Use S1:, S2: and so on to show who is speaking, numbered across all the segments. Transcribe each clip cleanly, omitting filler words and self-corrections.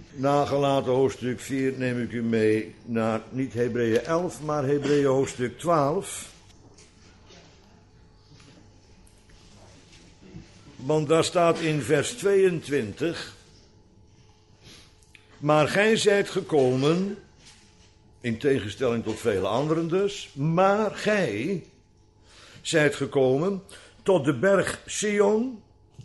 S1: Na Galaten hoofdstuk 4 neem ik u mee naar niet Hebreeën 11, maar Hebreeën hoofdstuk 12. Want daar staat in vers 22... Maar gij zijt gekomen, in tegenstelling tot vele anderen dus, maar gij zijt gekomen tot de berg Sion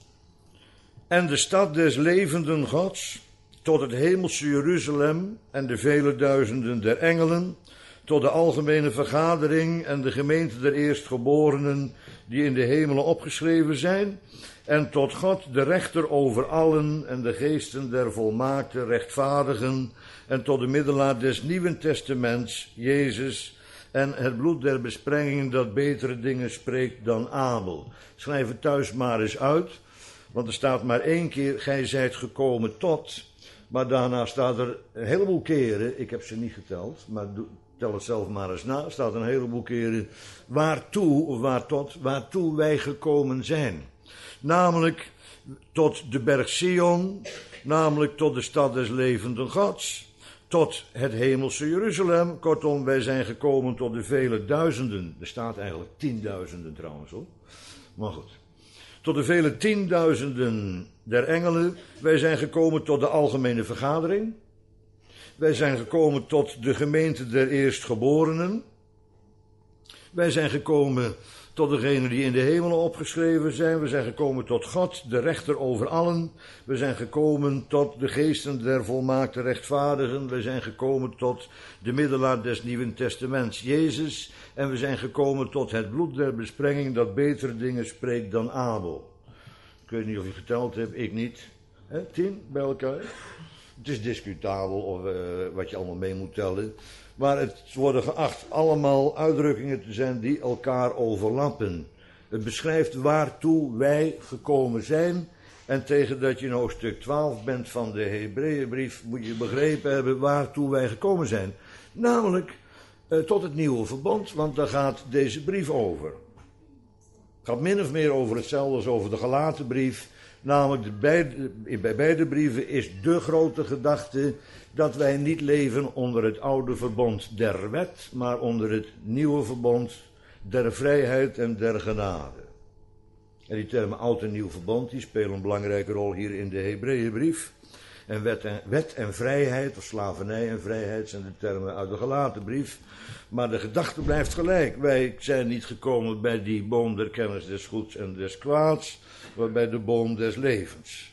S1: en de stad des levenden Gods, tot het hemelse Jeruzalem en de vele duizenden der engelen, tot de algemene vergadering en de gemeente der eerstgeborenen die in de hemelen opgeschreven zijn, en tot God, de rechter over allen, en de geesten der volmaakte rechtvaardigen, en tot de middelaar des Nieuwen Testaments, Jezus, en het bloed der besprengingen dat betere dingen spreekt dan Abel. Schrijf het thuis maar eens uit, want er staat maar 1 keer, gij zijt gekomen tot, maar daarna staat er een heleboel keren, ik heb ze niet geteld, maar tel het zelf maar eens na, staat een heleboel keren, waartoe, of waartoe wij gekomen zijn. Namelijk tot de berg Sion, namelijk tot de stad des levenden Gods, tot het hemelse Jeruzalem. Kortom, wij zijn gekomen tot de vele duizenden. Er staat eigenlijk 10.000 trouwens hoor. Maar goed. Tot de vele 10.000 der engelen. Wij zijn gekomen tot de algemene vergadering. Wij zijn gekomen tot de gemeente der eerstgeborenen. Wij zijn gekomen tot degenen die in de hemelen opgeschreven zijn. We zijn gekomen tot God, de rechter over allen. We zijn gekomen tot de geesten der volmaakte rechtvaardigen. We zijn gekomen tot de middelaar des Nieuwen Testaments, Jezus. En we zijn gekomen tot het bloed der besprenging dat betere dingen spreekt dan Abel. Ik weet niet of je geteld hebt, ik niet. 10 bij elkaar. Het is discutabel of wat je allemaal mee moet tellen. Maar het worden geacht allemaal uitdrukkingen te zijn die elkaar overlappen. Het beschrijft waartoe wij gekomen zijn. En tegen dat je in hoofdstuk 12 bent van de Hebreeënbrief moet je begrepen hebben waartoe wij gekomen zijn. Namelijk tot het nieuwe verbond, want daar gaat deze brief over. Het gaat min of meer over hetzelfde als over de Galatenbrief. Namelijk bij beide brieven is de grote gedachte dat wij niet leven onder het oude verbond der wet, maar onder het nieuwe verbond der vrijheid en der genade. En die termen oud en nieuw verbond, die spelen een belangrijke rol hier in de Hebreeënbrief. En wet en vrijheid, of slavernij en vrijheid, zijn de termen uit de Galatenbrief. Maar de gedachte blijft gelijk. Wij zijn niet gekomen bij die boom der kennis des goeds en des kwaads, maar bij de boom des levens.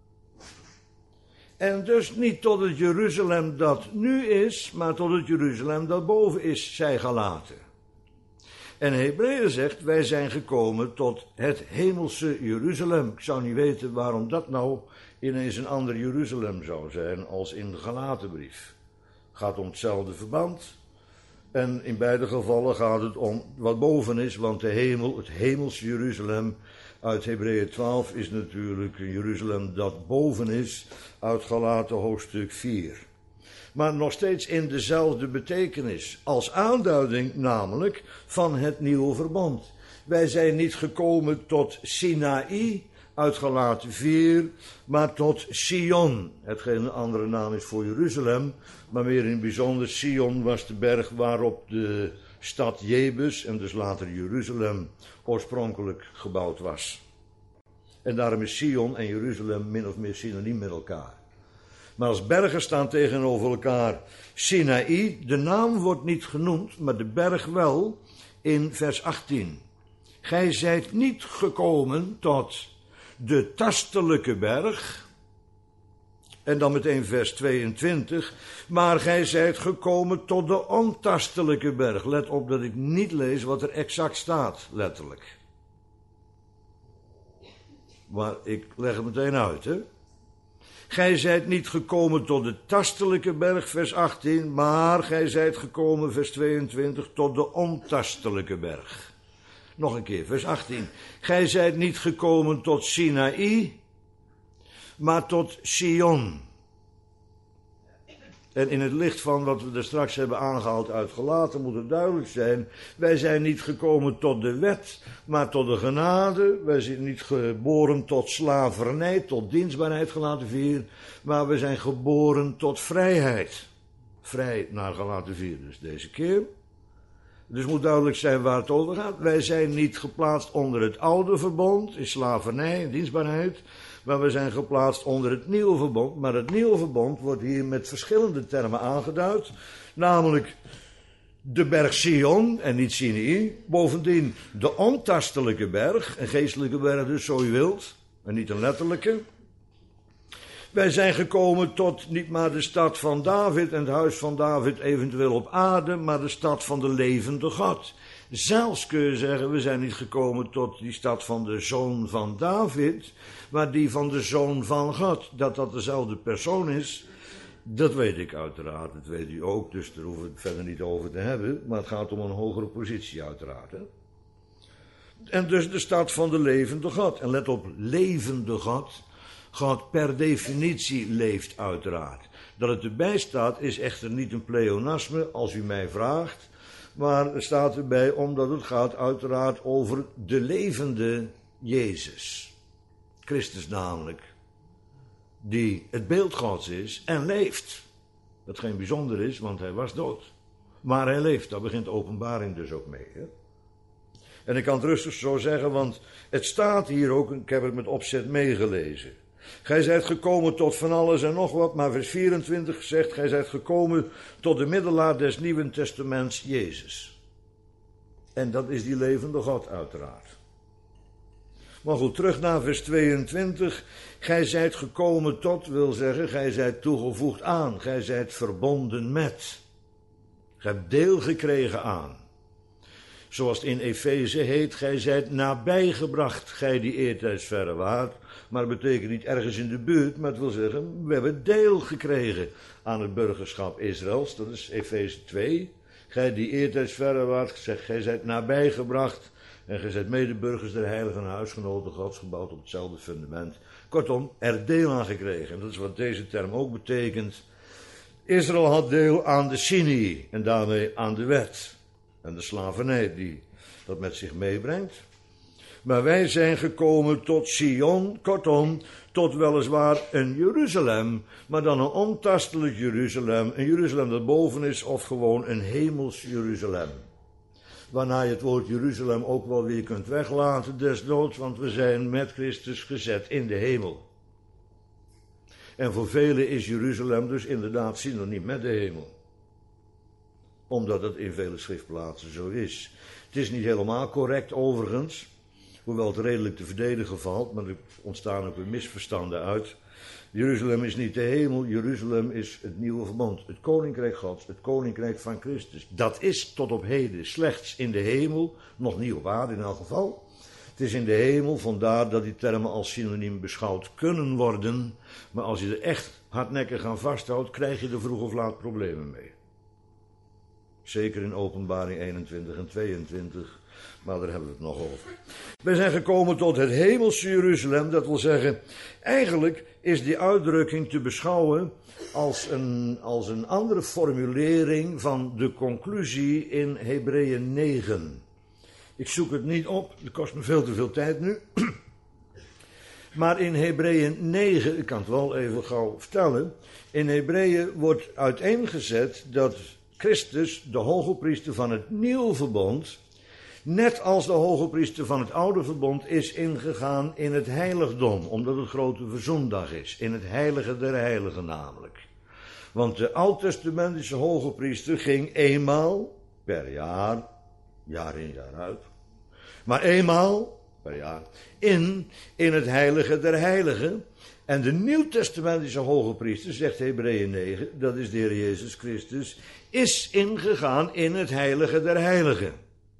S1: En dus niet tot het Jeruzalem dat nu is, maar tot het Jeruzalem dat boven is, zij Galaten. En Hebreeën zegt, wij zijn gekomen tot het hemelse Jeruzalem. Ik zou niet weten waarom dat nou ineens een ander Jeruzalem zou zijn als in de Galatenbrief. Het gaat om hetzelfde verband. En in beide gevallen gaat het om wat boven is, want de hemel, het hemelse Jeruzalem uit Hebreeën 12 is natuurlijk een Jeruzalem dat boven is uit Galaten hoofdstuk 4. Maar nog steeds in dezelfde betekenis, als aanduiding namelijk van het nieuwe verbond. Wij zijn niet gekomen tot Sinaï uit Galaten 4, maar tot Sion. Hetgeen een andere naam is voor Jeruzalem, maar meer in het bijzonder Sion was de berg waarop de stad Jebus en dus later Jeruzalem oorspronkelijk gebouwd was. En daarom is Sion en Jeruzalem min of meer synoniem met elkaar. Maar als bergen staan tegenover elkaar Sinaï, de naam wordt niet genoemd, maar de berg wel in vers 18. Gij zijt niet gekomen tot de tastelijke berg, en dan meteen vers 22, maar gij zijt gekomen tot de ontastelijke berg. Let op dat ik niet lees wat er exact staat, letterlijk. Maar ik leg het meteen uit, hè. Gij zijt niet gekomen tot de tastelijke berg, vers 18, maar gij zijt gekomen, vers 22, tot de ontastelijke berg. Nog een keer, vers 18. Gij zijt niet gekomen tot Sinaï, maar tot Sion. En in het licht van wat we er straks hebben aangehaald uit Galaten moet het duidelijk zijn. Wij zijn niet gekomen tot de wet, maar tot de genade. Wij zijn niet geboren tot slavernij, tot dienstbaarheid, Galaten 4. Maar we zijn geboren tot vrijheid. Vrij naar Galaten 4 dus deze keer. Dus moet duidelijk zijn waar het over gaat. Wij zijn niet geplaatst onder het oude verbond, in slavernij en dienstbaarheid. Maar we zijn geplaatst onder het nieuwe verbond. Maar het nieuwe verbond wordt hier met verschillende termen aangeduid. Namelijk de berg Sion en niet Sinai. Bovendien de ontastelijke berg. Een geestelijke berg dus, zo u wilt. En niet een letterlijke. Wij zijn gekomen tot niet maar de stad van David en het huis van David eventueel op aarde, maar de stad van de levende God. Zelfs kun je zeggen, we zijn niet gekomen tot die stad van de zoon van David, maar die van de zoon van God. Dat dat dezelfde persoon is, dat weet ik uiteraard, dat weet u ook, dus daar hoeven we het verder niet over te hebben. Maar het gaat om een hogere positie uiteraard. Hè? En dus de stad van de levende God. En let op, levende God. God per definitie leeft uiteraard. Dat het erbij staat is echter niet een pleonasme als u mij vraagt. Maar er staat erbij omdat het gaat uiteraard over de levende Jezus. Christus namelijk. Die het beeld Gods is en leeft. Dat geen bijzonder is, want hij was dood. Maar hij leeft, daar begint de openbaring dus ook mee. Hè? En ik kan het rustig zo zeggen, want het staat hier ook, ik heb het met opzet meegelezen. Gij zijt gekomen tot van alles en nog wat, maar vers 24 zegt, gij zijt gekomen tot de middelaar des Nieuwen Testaments, Jezus. En dat is die levende God uiteraard. Maar goed, terug naar vers 22. Gij zijt gekomen tot, wil zeggen, gij zijt toegevoegd aan, gij zijt verbonden met. Gij hebt deel gekregen aan. Zoals het in Efeze heet, gij zijt nabijgebracht, gij die eertijds verre waart. Maar dat betekent niet ergens in de buurt, maar het wil zeggen, we hebben deel gekregen aan het burgerschap Israëls. Dat is Efeze 2. Gij die eertijds verre waart, zegt, gij zijt nabijgebracht. En gij zijt medeburgers der heiligen huisgenoten Gods, gebouwd op hetzelfde fundament. Kortom, er deel aan gekregen. En dat is wat deze term ook betekent. Israël had deel aan de Sinai en daarmee aan de wet. En de slavernij die dat met zich meebrengt. Maar wij zijn gekomen tot Sion, kortom, tot weliswaar een Jeruzalem, maar dan een ontastelijk Jeruzalem. Een Jeruzalem dat boven is of gewoon een hemels Jeruzalem. Waarna je het woord Jeruzalem ook wel weer kunt weglaten desnoods, want we zijn met Christus gezet in de hemel. En voor velen is Jeruzalem dus inderdaad synoniem met de hemel. Omdat het in vele schriftplaatsen zo is. Het is niet helemaal correct overigens, hoewel het redelijk te verdedigen valt, maar er ontstaan ook weer misverstanden uit. Jeruzalem is niet de hemel, Jeruzalem is het nieuwe verbond, het koninkrijk Gods, het koninkrijk van Christus. Dat is tot op heden slechts in de hemel, nog niet op aarde in elk geval. Het is in de hemel, vandaar dat die termen als synoniem beschouwd kunnen worden. Maar als je er echt hardnekkig aan vasthoudt, krijg je er vroeg of laat problemen mee. Zeker in Openbaring 21 en 22, maar daar hebben we het nog over. Wij zijn gekomen tot het hemelse Jeruzalem, dat wil zeggen, eigenlijk is die uitdrukking te beschouwen als een andere formulering van de conclusie in Hebreeën 9. Ik zoek het niet op, het kost me veel te veel tijd nu. Maar in Hebreeën 9, ik kan het wel even gauw vertellen. In Hebreeën wordt uiteengezet dat Christus, de hogepriester van het nieuwe verbond, net als de hogepriester van het oude verbond, is ingegaan in het heiligdom, omdat het grote verzoendag is. In het heilige der heiligen namelijk. Want de oud-testamentische hogepriester ging eenmaal per jaar, jaar in jaar uit, maar eenmaal per jaar in het heilige der heiligen. En de nieuwtestamentische hogepriester, zegt Hebreeën 9, dat is de Heer Jezus Christus, is ingegaan in het heilige der heiligen.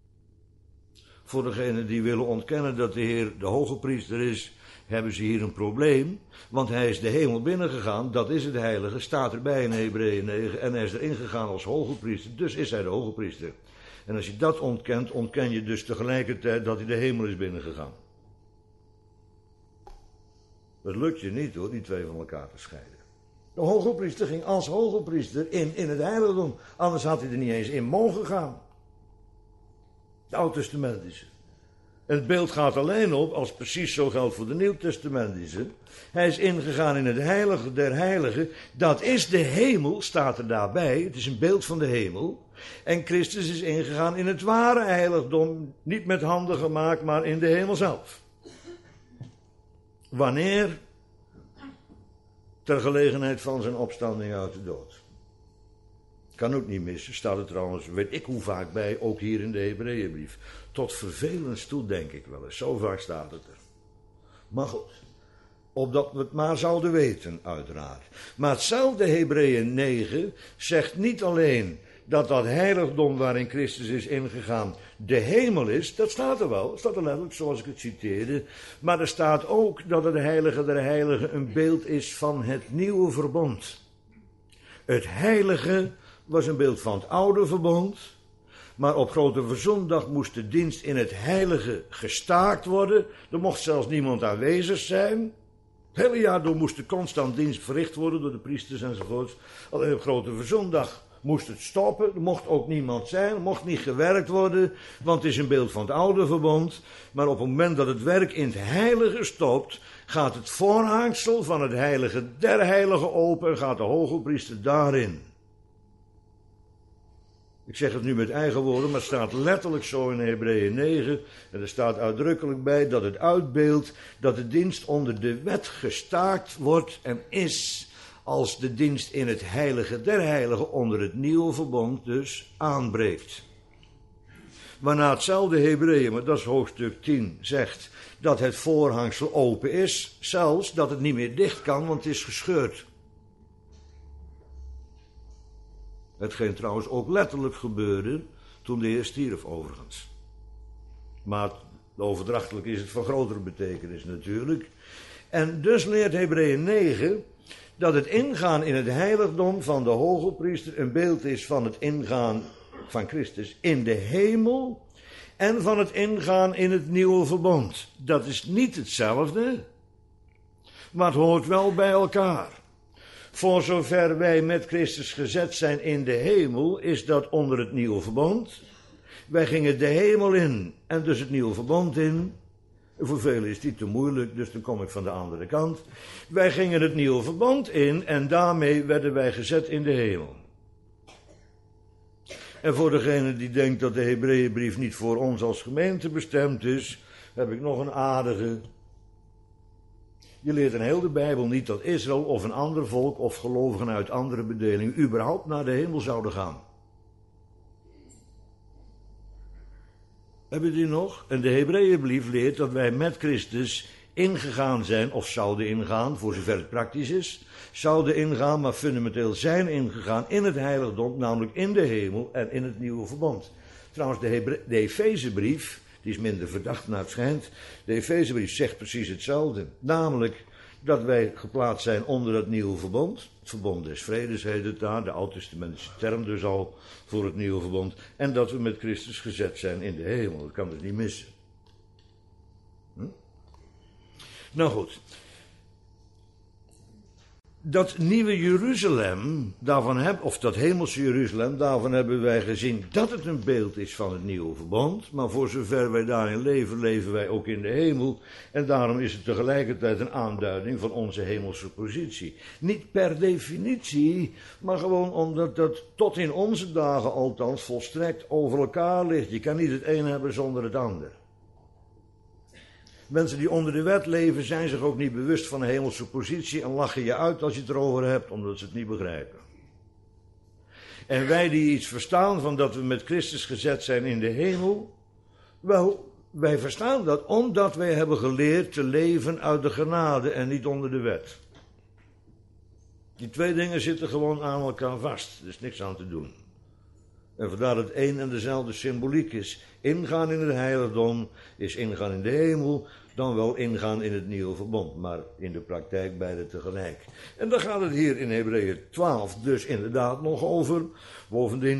S1: Voor degenen die willen ontkennen dat de Heer de hogepriester is, hebben ze hier een probleem. Want hij is de hemel binnengegaan, dat is het heilige, staat erbij in Hebreeën 9. En hij is erin gegaan als hogepriester, dus is hij de hogepriester. En als je dat ontkent, ontken je dus tegelijkertijd dat hij de hemel is binnengegaan. Dat lukt je niet hoor, die twee van elkaar te scheiden. De hogepriester ging als hogepriester in het heiligdom. Anders had hij er niet eens in mogen gaan. De Oud-testamentische. En het beeld gaat alleen op, als precies zo geldt voor de Nieuw-testamentische. Hij is ingegaan in het heilige der heiligen. Dat is de hemel, staat er daarbij. Het is een beeld van de hemel. En Christus is ingegaan in het ware heiligdom. Niet met handen gemaakt, maar in de hemel zelf. Wanneer? Ter gelegenheid van zijn opstanding uit de dood. Kan ook niet missen, staat er trouwens, weet ik hoe vaak bij, ook hier in de Hebreeënbrief. Tot vervelens toe, denk ik wel eens. Zo vaak staat het er. Maar goed, opdat we het maar zouden weten, uiteraard. Maar hetzelfde Hebreeën 9 zegt niet alleen dat dat heiligdom waarin Christus is ingegaan de hemel is. Dat staat er wel, dat staat er letterlijk zoals ik het citeerde. Maar er staat ook dat het heilige der heiligen een beeld is van het nieuwe verbond. Het heilige was een beeld van het oude verbond. Maar op Grote Verzoendag moest de dienst in het heilige gestaakt worden. Er mocht zelfs niemand aanwezig zijn. Het hele jaar door moest er constant dienst verricht worden door de priesters enzovoort. Alleen op Grote Verzoendag moest het stoppen. Er mocht ook niemand zijn. Er mocht niet gewerkt worden. Want het is een beeld van het oude verbond. Maar op het moment dat het werk in het heilige stopt, gaat het voorhangsel van het heilige der heiligen open en gaat de hogepriester daarin. Ik zeg het nu met eigen woorden, maar het staat letterlijk zo in Hebreeën 9. En er staat uitdrukkelijk bij dat het uitbeeldt dat de dienst onder de wet gestaakt wordt en is als de dienst in het heilige der heiligen onder het nieuwe verbond dus aanbreekt. Waarna hetzelfde Hebreeën, maar dat is hoofdstuk 10, zegt dat het voorhangsel open is, zelfs dat het niet meer dicht kan, want het is gescheurd. Hetgeen trouwens ook letterlijk gebeurde toen de Heer stierf overigens. Maar overdrachtelijk is het van grotere betekenis natuurlijk. En dus leert Hebreeën 9 dat het ingaan in het heiligdom van de hogepriester een beeld is van het ingaan van Christus in de hemel en van het ingaan in het nieuwe verbond. Dat is niet hetzelfde, maar het hoort wel bij elkaar. Voor zover wij met Christus gezet zijn in de hemel, is dat onder het nieuwe verbond. Wij gingen de hemel in en dus het nieuwe verbond in. Voor velen is die te moeilijk, dus dan kom ik van de andere kant. Wij gingen het nieuwe verbond in en daarmee werden wij gezet in de hemel. En voor degene die denkt dat de Hebreeënbrief niet voor ons als gemeente bestemd is, heb ik nog een aardige. Je leert in heel de Bijbel niet dat Israël of een ander volk of gelovigen uit andere bedelingen überhaupt naar de hemel zouden gaan. Hebben jullie nog? En de Hebreeënbrief leert dat wij met Christus ingegaan zijn, of zouden ingaan, voor zover het praktisch is, zouden ingaan, maar fundamenteel zijn ingegaan in het heiligdom, namelijk in de hemel en in het nieuwe verbond. Trouwens, de Efezebrief, die is minder verdacht naar het schijnt, de Efezebrief zegt precies hetzelfde, namelijk dat wij geplaatst zijn onder het nieuwe verbond. Het verbond des vredes heet het daar, de oud-testamentische term dus al voor het nieuwe verbond. En dat we met Christus gezet zijn in de hemel, dat kan dus niet missen. Nou goed. Dat nieuwe Jeruzalem, dat hemelse Jeruzalem, daarvan hebben wij gezien dat het een beeld is van het nieuwe verbond. Maar voor zover wij daarin leven, leven wij ook in de hemel. En daarom is het tegelijkertijd een aanduiding van onze hemelse positie. Niet per definitie, maar gewoon omdat dat tot in onze dagen althans volstrekt over elkaar ligt. Je kan niet het een hebben zonder het ander. Mensen die onder de wet leven zijn zich ook niet bewust van een hemelse positie en lachen je uit als je het erover hebt, omdat ze het niet begrijpen. En wij die iets verstaan van dat we met Christus gezet zijn in de hemel, wel, wij verstaan dat omdat wij hebben geleerd te leven uit de genade en niet onder de wet. Die twee dingen zitten gewoon aan elkaar vast, er is niks aan te doen. En vandaar dat het één en dezelfde symboliek is. Ingaan in het heiligdom is ingaan in de hemel, dan wel ingaan in het nieuwe verbond. Maar in de praktijk beide tegelijk. En daar gaat het hier in Hebreeën 12 dus inderdaad nog over. Bovendien,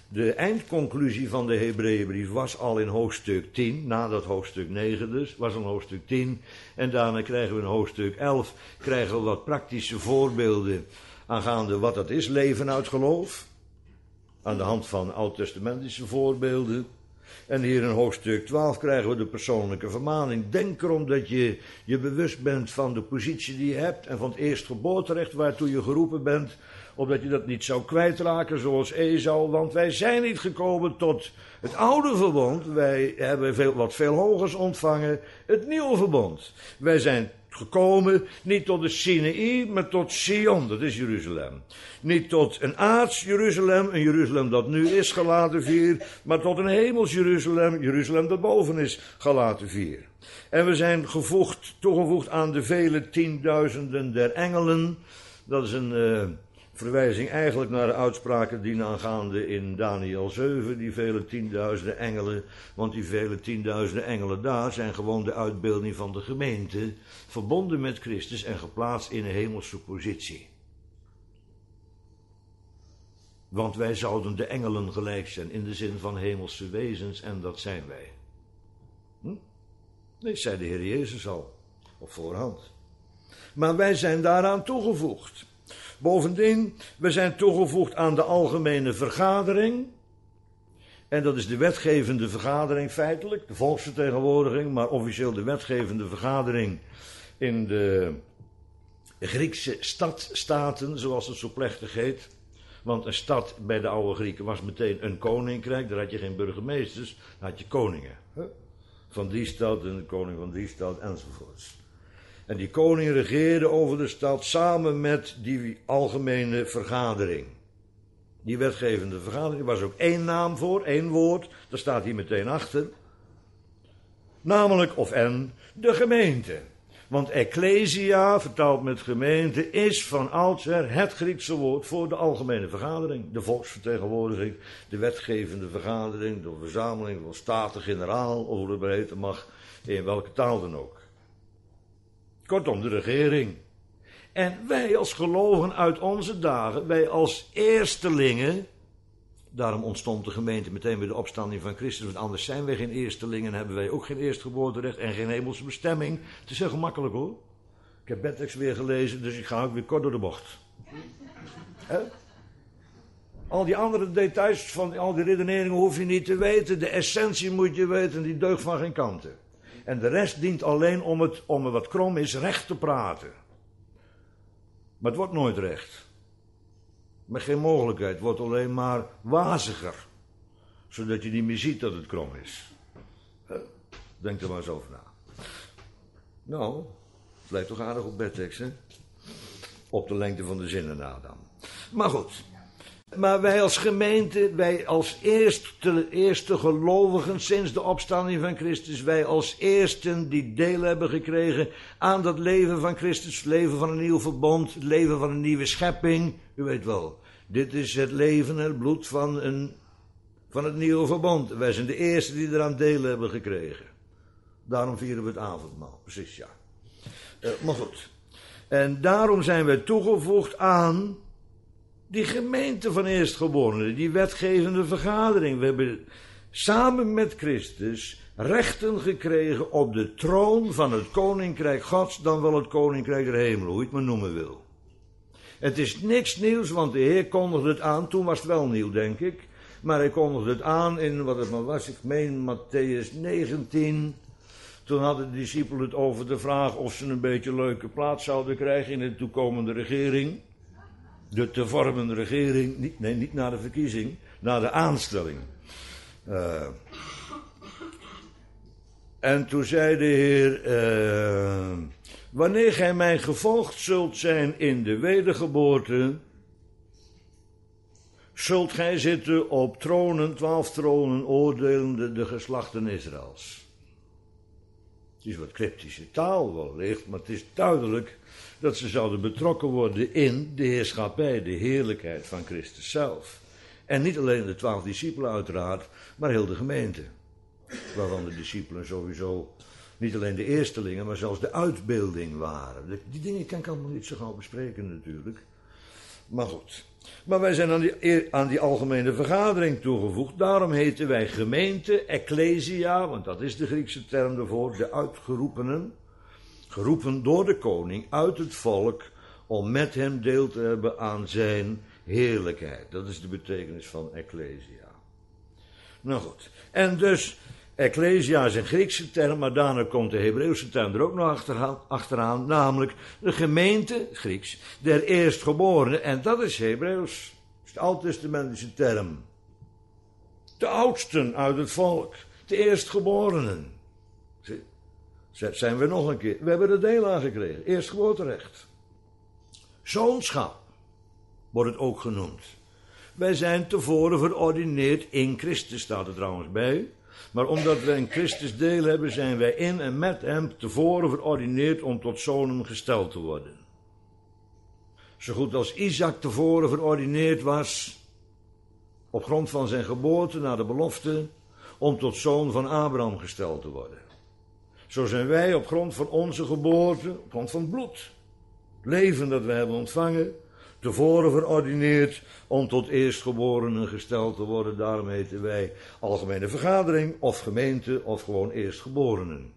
S1: De eindconclusie van de Hebreeënbrief was al in hoofdstuk 10, nadat hoofdstuk 9 dus, was al hoofdstuk 10. En daarna krijgen we in hoofdstuk 11, krijgen we wat praktische voorbeelden aangaande wat dat is, leven uit geloof. Aan de hand van oud-testamentische voorbeelden. En hier in hoofdstuk 12 krijgen we de persoonlijke vermaning. Denk erom dat je je bewust bent van de positie die je hebt en van het eerstgeboorterecht waartoe je geroepen bent, opdat je dat niet zou kwijtraken zoals Esau, want wij zijn niet gekomen tot het oude verbond, wij hebben wat veel hogers ontvangen, het nieuwe verbond. Wij zijn gekomen niet tot de Sinaï, maar tot Sion, dat is Jeruzalem. Niet tot een aards Jeruzalem, een Jeruzalem dat nu is, Galaten 4, maar tot een hemels Jeruzalem, Jeruzalem dat boven is, Galaten 4. En we zijn toegevoegd aan de vele tienduizenden der engelen. Dat is een verwijzing eigenlijk naar de uitspraken die aangaande in Daniel 7, die vele tienduizenden engelen, want die vele tienduizenden engelen daar zijn gewoon de uitbeelding van de gemeente, verbonden met Christus en geplaatst in een hemelse positie. Want wij zouden de engelen gelijk zijn in de zin van hemelse wezens en dat zijn wij. Nee, zei de Heer Jezus al, op voorhand. Maar wij zijn daaraan toegevoegd. Bovendien, we zijn toegevoegd aan de algemene vergadering. En dat is de wetgevende vergadering feitelijk, de volksvertegenwoordiging, maar officieel de wetgevende vergadering in de Griekse stadstaten, zoals het zo plechtig heet. Want een stad bij de oude Grieken was meteen een koninkrijk, daar had je geen burgemeesters, daar had je koningen. Van die stad en de koning van die stad enzovoorts. En die koning regeerde over de stad samen met die algemene vergadering. Die wetgevende vergadering, was ook één naam voor, één woord, daar staat hier meteen achter. Namelijk, de gemeente. Want ecclesia, vertaald met gemeente, is van oudsher het Griekse woord voor de algemene vergadering. De volksvertegenwoordiging, de wetgevende vergadering, de verzameling van Staten-Generaal, of hoe het maar heten mag, in welke taal dan ook. Kortom, de regering. En wij als gelovigen uit onze dagen, wij als eerstelingen, daarom ontstond de gemeente meteen bij de opstanding van Christus, want anders zijn wij geen eerstelingen en hebben wij ook geen eerstgeboorterecht en geen hemelse bestemming. Het is heel gemakkelijk hoor. Ik heb bedtekst weer gelezen, dus ik ga ook weer kort door de bocht. Al die andere details van al die redeneringen hoef je niet te weten, de essentie moet je weten, die deugt van geen kanten. En de rest dient alleen om het wat krom is, recht te praten. Maar het wordt nooit recht. Met geen mogelijkheid, het wordt alleen maar waziger. Zodat je niet meer ziet dat het krom is. Denk er maar eens over na. Nou, het lijkt toch aardig op bedtekst, hè? Op de lengte van de zinnen na dan. Maar goed. Maar wij als gemeente, wij als eerste gelovigen sinds de opstanding van Christus, wij als eersten die deel hebben gekregen aan dat leven van Christus, het leven van een nieuw verbond, het leven van een nieuwe schepping. U weet wel, dit is het leven en het bloed van het nieuwe verbond. Wij zijn de eerste die eraan deel hebben gekregen. Daarom vieren we het avondmaal, precies ja. Maar goed. En daarom zijn wij toegevoegd aan die gemeente van eerstgeborenen, die wetgevende vergadering. We hebben samen met Christus rechten gekregen op de troon van het koninkrijk Gods, dan wel het koninkrijk der hemelen, hoe je het maar noemen wil. Het is niks nieuws, want de Heer kondigde het aan. Toen was het wel nieuw, denk ik. Maar hij kondigde het aan in, wat het maar was, ik meen Matthäus 19. Toen hadden de discipelen het over de vraag of ze een beetje leuke plaats zouden krijgen in de toekomende regering. De te vormende regering, niet na de verkiezing, na de aanstelling. En toen zei de Heer, wanneer gij mij gevolgd zult zijn in de wedergeboorte, zult gij zitten op tronen, 12 tronen, oordelende de geslachten Israëls. Het is wat cryptische taal wellicht, maar het is duidelijk dat ze zouden betrokken worden in de heerschappij, de heerlijkheid van Christus zelf. En niet alleen de 12 discipelen uiteraard, maar heel de gemeente. Waarvan de discipelen sowieso niet alleen de eerstelingen, maar zelfs de uitbeelding waren. Die dingen kan ik allemaal niet zo gauw bespreken natuurlijk. Maar goed. Maar wij zijn aan die algemene vergadering toegevoegd. Daarom heten wij gemeente, ecclesia, want dat is de Griekse term daarvoor, de uitgeroepenen. Geroepen door de koning uit het volk om met hem deel te hebben aan zijn heerlijkheid. Dat is de betekenis van ecclesia. Nou goed. En dus, ecclesia is een Griekse term, maar daarna komt de Hebreeuwse term er ook nog achteraan, namelijk de gemeente, Grieks, der eerstgeborenen. En dat is Hebreeuws. Dat is de oud-testamentische term. De oudsten uit het volk, de eerstgeborenen. Zijn we nog een keer. We hebben er deel aan gekregen. Eerstgeboorterecht. Zoonschap wordt het ook genoemd. Wij zijn tevoren verordineerd in Christus, staat er trouwens bij. Maar omdat wij in Christus deel hebben, zijn wij in en met hem tevoren verordineerd om tot zonen gesteld te worden. Zo goed als Isaac tevoren verordineerd was, op grond van zijn geboorte naar de belofte, om tot zoon van Abraham gesteld te worden. Zo zijn wij op grond van onze geboorte, op grond van het bloed, het leven dat we hebben ontvangen, tevoren verordineerd om tot eerstgeborenen gesteld te worden. Daarom heten wij algemene vergadering of gemeente of gewoon eerstgeborenen.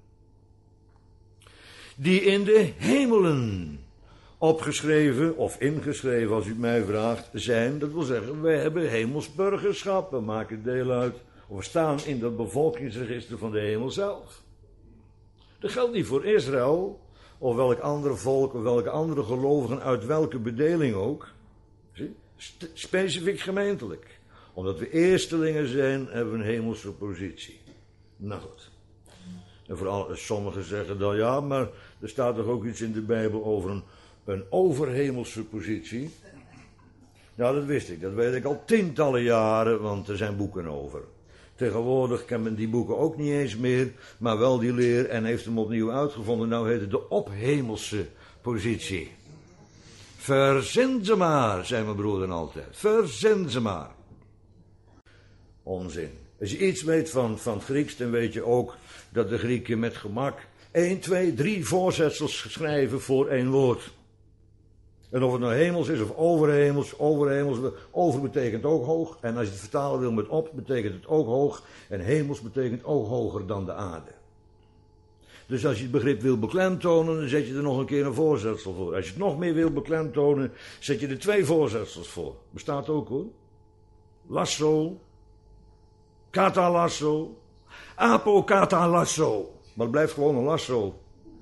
S1: Die in de hemelen opgeschreven of ingeschreven, als u het mij vraagt, zijn. Dat wil zeggen, wij hebben hemels burgerschap. We maken deel uit, of we staan in dat bevolkingsregister van de hemel zelf. Dat geldt niet voor Israël, of welk andere volk, of welke andere gelovigen, uit welke bedeling ook. Zie? Specifiek gemeentelijk. Omdat we eerstelingen zijn, hebben we een hemelse positie. Nou goed. En vooral sommigen zeggen dan, ja, maar er staat toch ook iets in de Bijbel over een overhemelse positie. Nou, dat wist ik. Dat weet ik al tientallen jaren, want er zijn boeken over. Tegenwoordig kan men die boeken ook niet eens meer, maar wel die leer en heeft hem opnieuw uitgevonden. Nou heet het de ophemelse positie. Verzin ze maar, zei mijn broer dan altijd. Verzin ze maar. Onzin. Als je iets weet van het Grieks, dan weet je ook dat de Grieken met gemak 1, 2, 3 voorzetsels schrijven voor één woord. En of het nou hemels is of overhemels, over betekent ook hoog. En als je het vertalen wil met op, betekent het ook hoog. En hemels betekent ook hoger dan de aarde. Dus als je het begrip wil beklemtonen, dan zet je er nog een keer een voorzetsel voor. Als je het nog meer wil beklemtonen, zet je er 2 voorzetsels voor. Bestaat ook hoor. Lasso, katalasso, apokatalasso. Maar het blijft gewoon een lasso.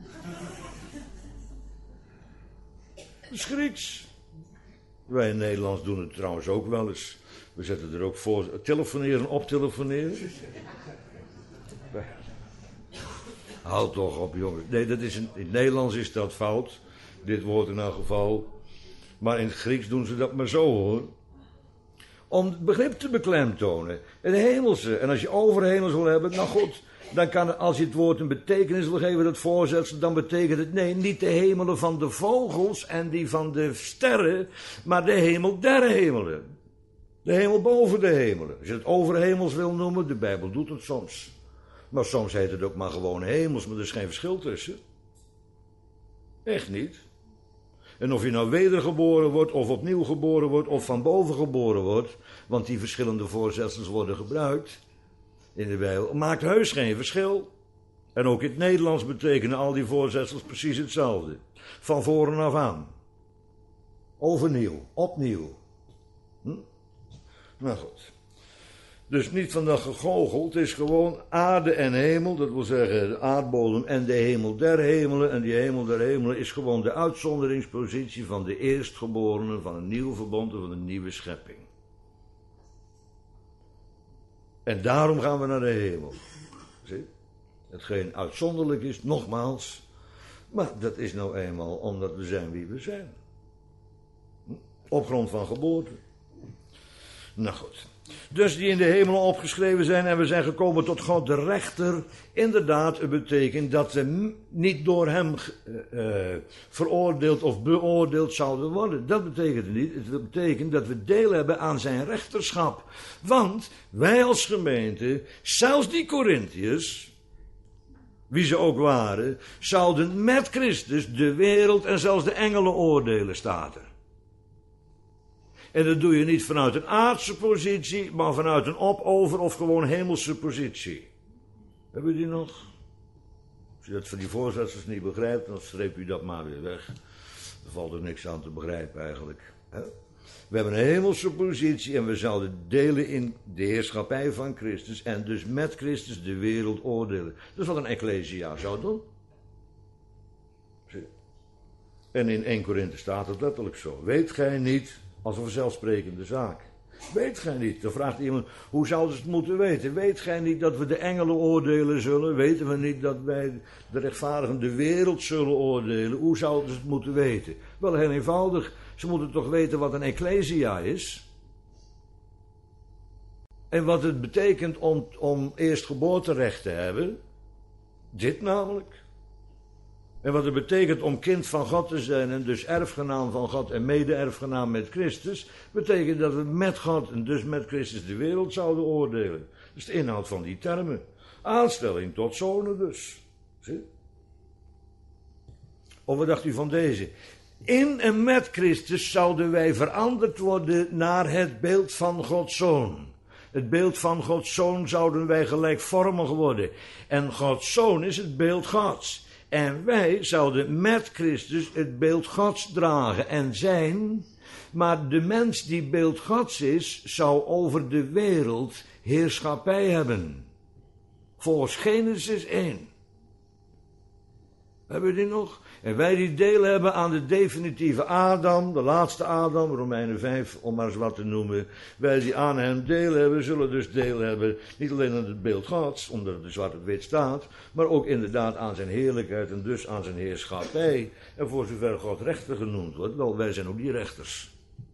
S1: Dat is Grieks. Wij in Nederlands doen het trouwens ook wel eens. We zetten er ook voor. Telefoneren, optelefoneren. Houd toch op, jongens. Nee, dat is in het Nederlands is dat fout. Dit woord in elk geval. Maar in het Grieks doen ze dat maar zo, hoor. Om het begrip te beklemtonen. Het hemelse. En als je overhemels wil hebben, nou goed. Dan kan, als je het woord een betekenis wil geven, dat voorzetsel, dan betekent het, nee, niet de hemelen van de vogels en die van de sterren, maar de hemel der hemelen. De hemel boven de hemelen. Als je het overhemels wil noemen, de Bijbel doet het soms. Maar soms heet het ook maar gewoon hemels, maar er is geen verschil tussen. Echt niet. En of je nou wedergeboren wordt, of opnieuw geboren wordt, of van boven geboren wordt, want die verschillende voorzetsels worden gebruikt in de Bijbel, maakt heus geen verschil. En ook in het Nederlands betekenen al die voorzetsels precies hetzelfde. Van voren af aan. Overnieuw, opnieuw. Nou goed. Dus niet van dat gegoochel, het is gewoon aarde en hemel, dat wil zeggen de aardbodem en de hemel der hemelen. En die hemel der hemelen is gewoon de uitzonderingspositie van de eerstgeborenen van een nieuw verbond en van een nieuwe schepping. En daarom gaan we naar de hemel. Zie? Hetgeen uitzonderlijk is, nogmaals, maar dat is nou eenmaal omdat we zijn wie we zijn. Op grond van geboorte. Nou goed. Dus die in de hemel opgeschreven zijn en we zijn gekomen tot God de rechter. Inderdaad, het betekent dat we niet door hem veroordeeld of beoordeeld zouden worden. Dat betekent het niet. Het betekent dat we deel hebben aan zijn rechterschap. Want wij als gemeente, zelfs die Korintiërs, wie ze ook waren, zouden met Christus de wereld en zelfs de engelen oordelen, staat er. En dat doe je niet vanuit een aardse positie, maar vanuit een over- of gewoon hemelse positie. Hebben we die nog? Als je dat van die voorzetsels niet begrijpt, dan streep u dat maar weer weg. Er valt er niks aan te begrijpen eigenlijk. We hebben een hemelse positie en we zouden delen in de heerschappij van Christus en dus met Christus de wereld oordelen. Dat is wat een ecclesia zou doen. En in 1 Korinthe staat het letterlijk zo. Weet gij niet, als een vanzelfsprekende zaak. Weet gij niet, dan vraagt iemand, hoe zouden ze het moeten weten? Weet gij niet dat we de engelen oordelen zullen? Weten we niet dat wij de rechtvaardigen de wereld zullen oordelen? Hoe zouden ze het moeten weten? Wel heel eenvoudig, ze moeten toch weten wat een ecclesia is? En wat het betekent om eerstgeboorterecht te hebben? Dit namelijk. En wat het betekent om kind van God te zijn en dus erfgenaam van God en mede-erfgenaam met Christus, betekent dat we met God en dus met Christus de wereld zouden oordelen. Dat is de inhoud van die termen. Aanstelling tot zonen dus. Zie? Of wat dacht u van deze? In en met Christus zouden wij veranderd worden naar het beeld van Gods Zoon. Het beeld van Gods Zoon zouden wij gelijkvormig worden. En Gods Zoon is het beeld Gods. En wij zouden met Christus het beeld Gods dragen en zijn. Maar de mens die beeld Gods is, zou over de wereld heerschappij hebben. Volgens Genesis 1. Hebben we die nog? En wij die deel hebben aan de definitieve Adam, de laatste Adam, Romeinen 5, om maar eens wat te noemen. Wij die aan hem deel hebben, zullen dus deel hebben, niet alleen aan het beeld Gods, omdat het dus zwart op wit staat, maar ook inderdaad aan zijn heerlijkheid en dus aan zijn heerschappij. En voor zover God rechter genoemd wordt, wel, wij zijn ook die rechters.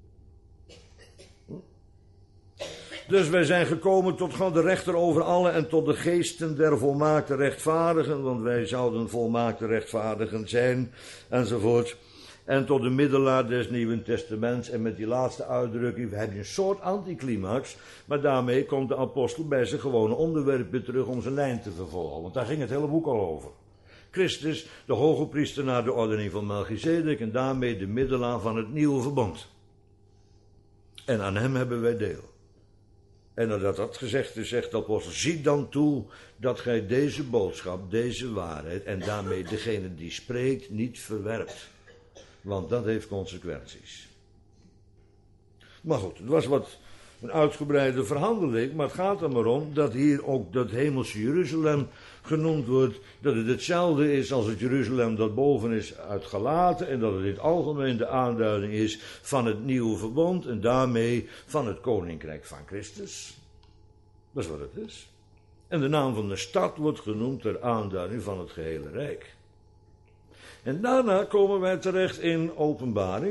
S1: Dus wij zijn gekomen tot God de rechter over allen en tot de geesten der volmaakte rechtvaardigen, want wij zouden volmaakte rechtvaardigen zijn, enzovoort. En tot de middelaar des Nieuwen Testaments. En met die laatste uitdrukking heb je een soort anticlimax, maar daarmee komt de apostel bij zijn gewone onderwerpen terug om zijn lijn te vervolgen, want daar ging het hele boek al over. Christus, de hoge priester naar de ordening van Melchizedek en daarmee de middelaar van het nieuwe verbond. En aan hem hebben wij deel. En nadat dat gezegd is, zegt de apostel, zie dan toe dat gij deze boodschap, deze waarheid en daarmee degene die spreekt niet verwerpt. Want dat heeft consequenties. Maar goed, het was wat een uitgebreide verhandeling, maar het gaat er maar om dat hier ook dat hemelse Jeruzalem genoemd wordt, dat het hetzelfde is als het Jeruzalem dat boven is uitgelaten en dat het in het algemeen de aanduiding is van het nieuwe verbond en daarmee van het koninkrijk van Christus. Dat is wat het is. En de naam van de stad wordt genoemd ter aanduiding van het gehele rijk. En daarna komen wij terecht in Openbaring.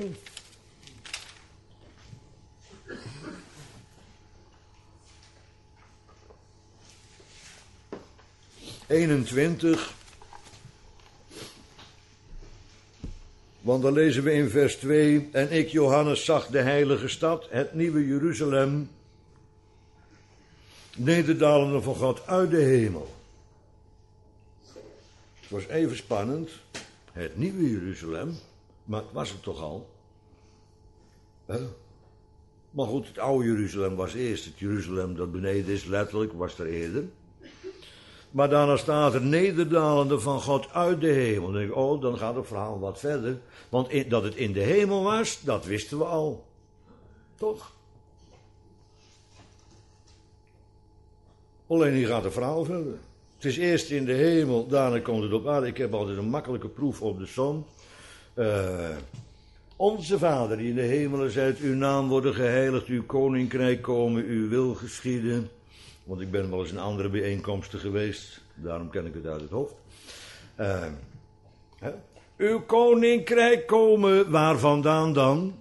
S1: ...21... Want dan lezen we in vers 2... En ik, Johannes, zag de heilige stad, het nieuwe Jeruzalem... nederdalende van God uit de hemel. Het was even spannend. Het nieuwe Jeruzalem, maar het was het toch al. Maar goed, het oude Jeruzalem was eerst. Het Jeruzalem dat beneden is, letterlijk, was er eerder. Maar daarna staat er nederdalende van God uit de hemel. Dan denk ik, oh, dan gaat het verhaal wat verder. Want dat het in de hemel was, dat wisten we al. Toch? Alleen hier gaat het verhaal verder. Het is eerst in de hemel, daarna komt het op aarde. Ik heb altijd een makkelijke proef op de som. Onze Vader die in de hemelen zijt, uw naam worden geheiligd, uw koninkrijk komen, uw wil geschieden. Want ik ben wel eens in andere bijeenkomsten geweest, daarom ken ik het uit het hoofd. Uw koninkrijk komen, waar vandaan dan?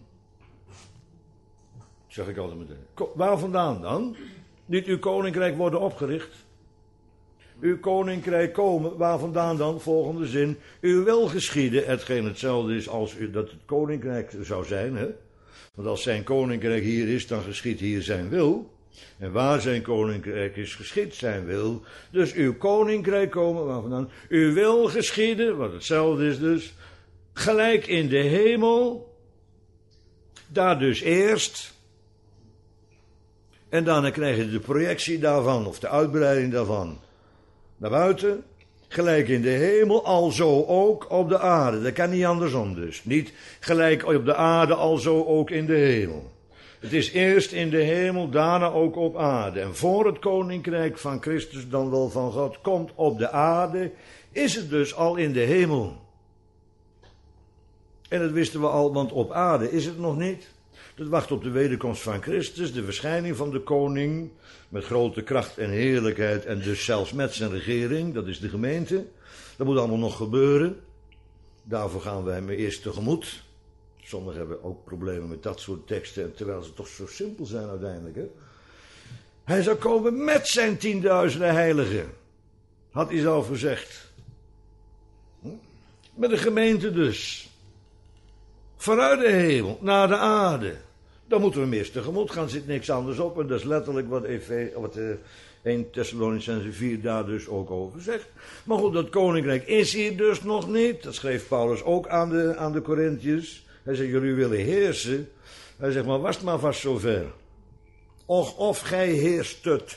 S1: Zeg ik altijd meteen. Waar vandaan dan? Niet uw koninkrijk worden opgericht. Uw koninkrijk komen, waar vandaan dan? Volgende zin. Uw wil geschieden, hetgeen hetzelfde is als dat het koninkrijk zou zijn. Hè? Want als zijn koninkrijk hier is, dan geschiet hier zijn wil. En waar zijn koninkrijk is, geschied zijn wil. Dus uw koninkrijk komen, waar vandaan? Uw wil geschieden, wat hetzelfde is dus. Gelijk in de hemel. Daar dus eerst. En daarna krijg je de projectie daarvan, of de uitbreiding daarvan, naar buiten. Gelijk in de hemel, alzo ook op de aarde. Dat kan niet andersom dus. Niet gelijk op de aarde, alzo ook in de hemel. Het is eerst in de hemel, daarna ook op aarde. En voor het koninkrijk van Christus, dan wel van God, komt op de aarde, is het dus al in de hemel. En dat wisten we al, want op aarde is het nog niet. Dat wacht op de wederkomst van Christus, de verschijning van de koning, met grote kracht en heerlijkheid en dus zelfs met zijn regering, dat is de gemeente. Dat moet allemaal nog gebeuren. Daarvoor gaan we hem eerst tegemoet. Sommigen hebben ook problemen met dat soort teksten, terwijl ze toch zo simpel zijn uiteindelijk. Hè? Hij zou komen met zijn 10.000 heiligen, had hij zelf gezegd. Met de gemeente dus. Vanuit de hemel naar de aarde. Dan moeten we hem eerst tegemoet gaan, zit niks anders op. En dat is letterlijk wat 1 Thessalonicenzen 4 daar dus ook over zegt. Maar goed, dat koninkrijk is hier dus nog niet. Dat schreef Paulus ook aan de Corinthiërs. Hij zegt, jullie willen heersen. Hij zegt, maar was het maar vast zover. Of gij heerst het.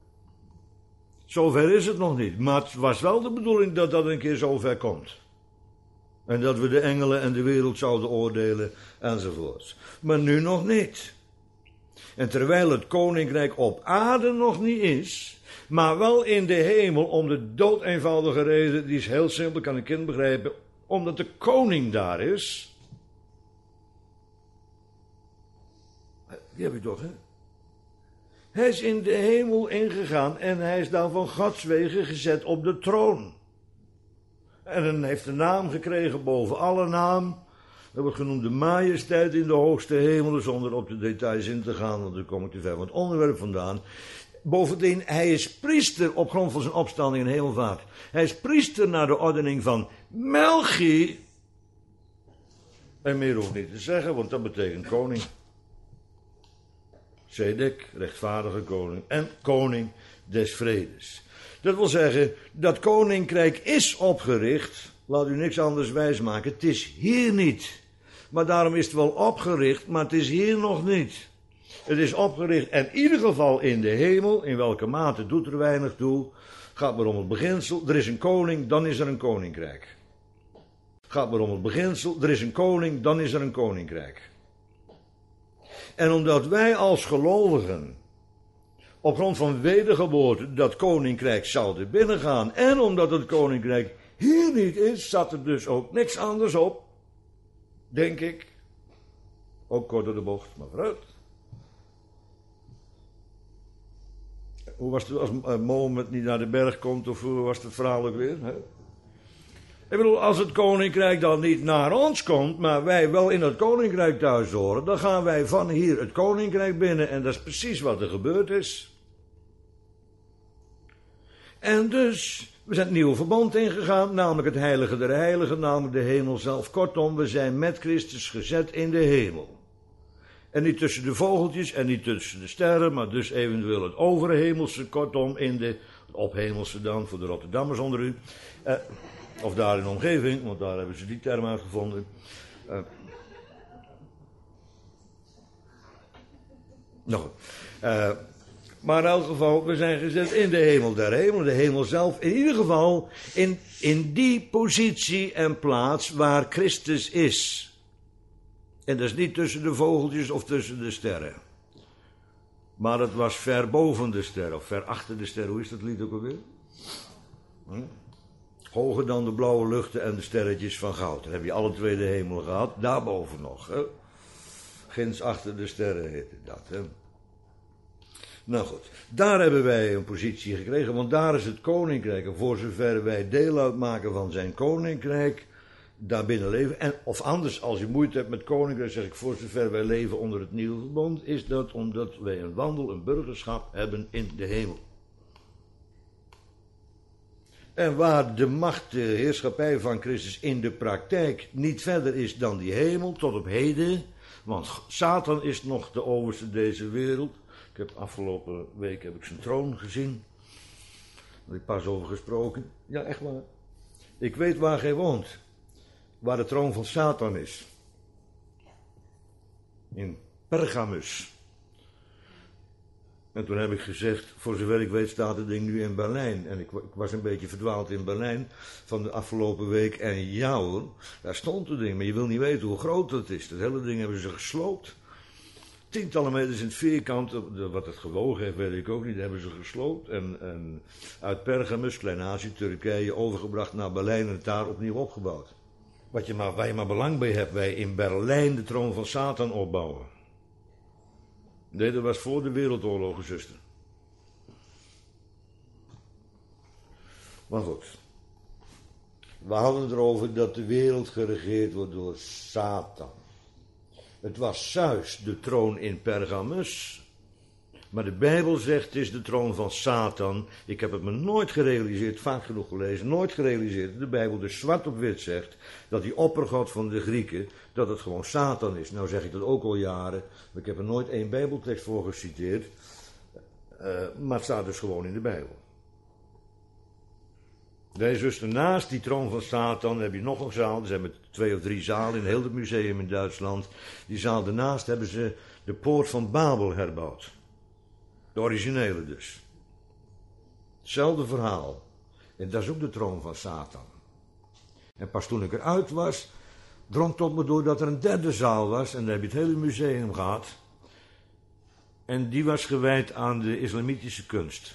S1: Zover is het nog niet. Maar het was wel de bedoeling dat dat een keer zover komt. En dat we de engelen en de wereld zouden oordelen enzovoorts. Maar nu nog niet. En terwijl het koninkrijk op aarde nog niet is, maar wel in de hemel om de doodeenvoudige reden, die is heel simpel, kan een kind begrijpen, omdat de koning daar is. Die heb je toch, hè? Hij is in de hemel ingegaan en hij is dan van Gods wegen gezet op de troon. En hij heeft een naam gekregen boven alle naam. Dat wordt genoemd de majesteit in de hoogste hemelen, zonder op de details in te gaan, want dan kom ik te ver van het onderwerp vandaan. Bovendien, hij is priester op grond van zijn opstanding en hemelvaart. Hij is priester naar de ordening van Melchi. En meer hoeft niet te zeggen, want dat betekent koning. Zedek, rechtvaardige koning en koning des vredes. Dat wil zeggen, dat koninkrijk is opgericht. Laat u niks anders wijsmaken. Het is hier niet. Maar daarom is het wel opgericht, maar het is hier nog niet. Het is opgericht en in ieder geval in de hemel. In welke mate doet er weinig toe. Gaat maar om het beginsel. Er is een koning, dan is er een koninkrijk. Gaat maar om het beginsel. Er is een koning, dan is er een koninkrijk. En omdat wij als gelovigen op grond van wedergeboorte dat koninkrijk zouden binnengaan, en omdat het koninkrijk hier niet is, zat er dus ook niks anders op, denk ik. Ook kort door de bocht, maar vooruit. Hoe was het als Mohammed niet naar de berg komt, of hoe was het verhaal ook weer? Hè? Ik bedoel, als het koninkrijk dan niet naar ons komt, maar wij wel in het koninkrijk thuis horen, dan gaan wij van hier het koninkrijk binnen, en dat is precies wat er gebeurd is. En dus, we zijn het nieuwe verbond ingegaan, namelijk het heilige der heiligen, namelijk de hemel zelf. Kortom, we zijn met Christus gezet in de hemel. En niet tussen de vogeltjes en niet tussen de sterren, maar dus eventueel het overhemelse, kortom in de ophemelse dan, voor de Rotterdammers onder u. Of daar in de omgeving, want daar hebben ze die term uitgevonden. Maar in elk geval, we zijn gezet in de hemel der hemel, de hemel zelf. In ieder geval in die positie en plaats waar Christus is. En dat is niet tussen de vogeltjes of tussen de sterren. Maar het was ver boven de sterren, of ver achter de sterren. Hoe is dat lied ook alweer? Hoger dan de blauwe luchten en de sterretjes van goud. Dan heb je alle twee de hemel gehad, daarboven nog. Hè? Ginds achter de sterren heette dat. Hè? Nou goed, daar hebben wij een positie gekregen, want daar is het koninkrijk. En voor zover wij deel uitmaken van zijn koninkrijk, daarbinnen leven. En, of anders, als je moeite hebt met koninkrijk, zeg ik, voor zover wij leven onder het nieuwe verbond, is dat omdat wij een wandel, een burgerschap hebben in de hemel. En waar de macht, de heerschappij van Christus in de praktijk niet verder is dan die hemel, tot op heden, want Satan is nog de overste deze wereld. Ik heb afgelopen week zijn troon gezien. Daar heb ik pas over gesproken. Ja, echt waar. Ik weet waar gij woont. Waar de troon van Satan is. In Pergamus. En toen heb ik gezegd, voor zover ik weet staat het ding nu in Berlijn. En ik was een beetje verdwaald in Berlijn van de afgelopen week. En ja hoor, daar stond het ding. Maar je wil niet weten hoe groot het is. Dat hele ding hebben ze gesloopt. Tientallen meters in het vierkant, wat het gewogen heeft weet ik ook niet, hebben ze gesloopt. En uit Pergamus, Klein-Azië, Turkije, overgebracht naar Berlijn en het daar opnieuw opgebouwd. Waar je maar belang bij hebt, wij in Berlijn de troon van Satan opbouwen. Nee, dat was voor de Wereldoorlogen, zuster. Maar goed. We hadden het erover dat de wereld geregeerd wordt door Satan. Het was Zeus, de troon in Pergamus. Maar de Bijbel zegt het is de troon van Satan. Ik heb het me nooit gerealiseerd, vaak genoeg gelezen, nooit gerealiseerd. De Bijbel dus zwart op wit zegt dat die oppergod van de Grieken, dat het gewoon Satan is. Nou zeg ik dat ook al jaren, maar ik heb er nooit één Bijbeltekst voor geciteerd. Maar het staat dus gewoon in de Bijbel. Nee, zuster, naast die troon van Satan heb je nog een zaal. Er zijn met 2 of 3 zalen in heel het museum in Duitsland. Die zaal daarnaast hebben ze de poort van Babel herbouwd. De originele dus. Hetzelfde verhaal. En dat is ook de troon van Satan. En pas toen ik eruit was, drong tot me door dat er een 3e zaal was. En dan heb je het hele museum gehad. En die was gewijd aan de islamitische kunst.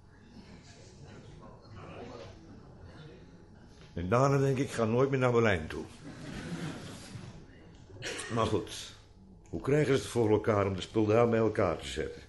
S1: En daarna denk ik ga nooit meer naar Berlijn toe. Maar goed, hoe krijgen ze het voor elkaar om de spul daar bij elkaar te zetten?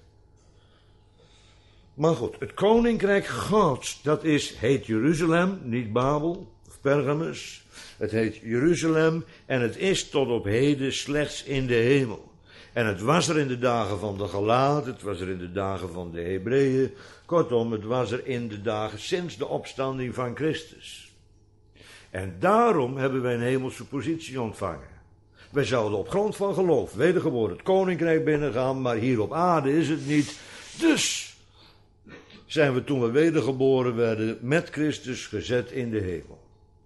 S1: Maar goed, het koninkrijk Gods, dat heet Jeruzalem, niet Babel of Pergamus. Het heet Jeruzalem en het is tot op heden slechts in de hemel. En het was er in de dagen van de Galaten, het was er in de dagen van de Hebreeën. Kortom, het was er in de dagen sinds de opstanding van Christus. En daarom hebben wij een hemelse positie ontvangen. Wij zouden op grond van geloof wedergeboren het koninkrijk binnengaan, maar hier op aarde is het niet. Dus zijn we toen we wedergeboren werden met Christus gezet in de hemel.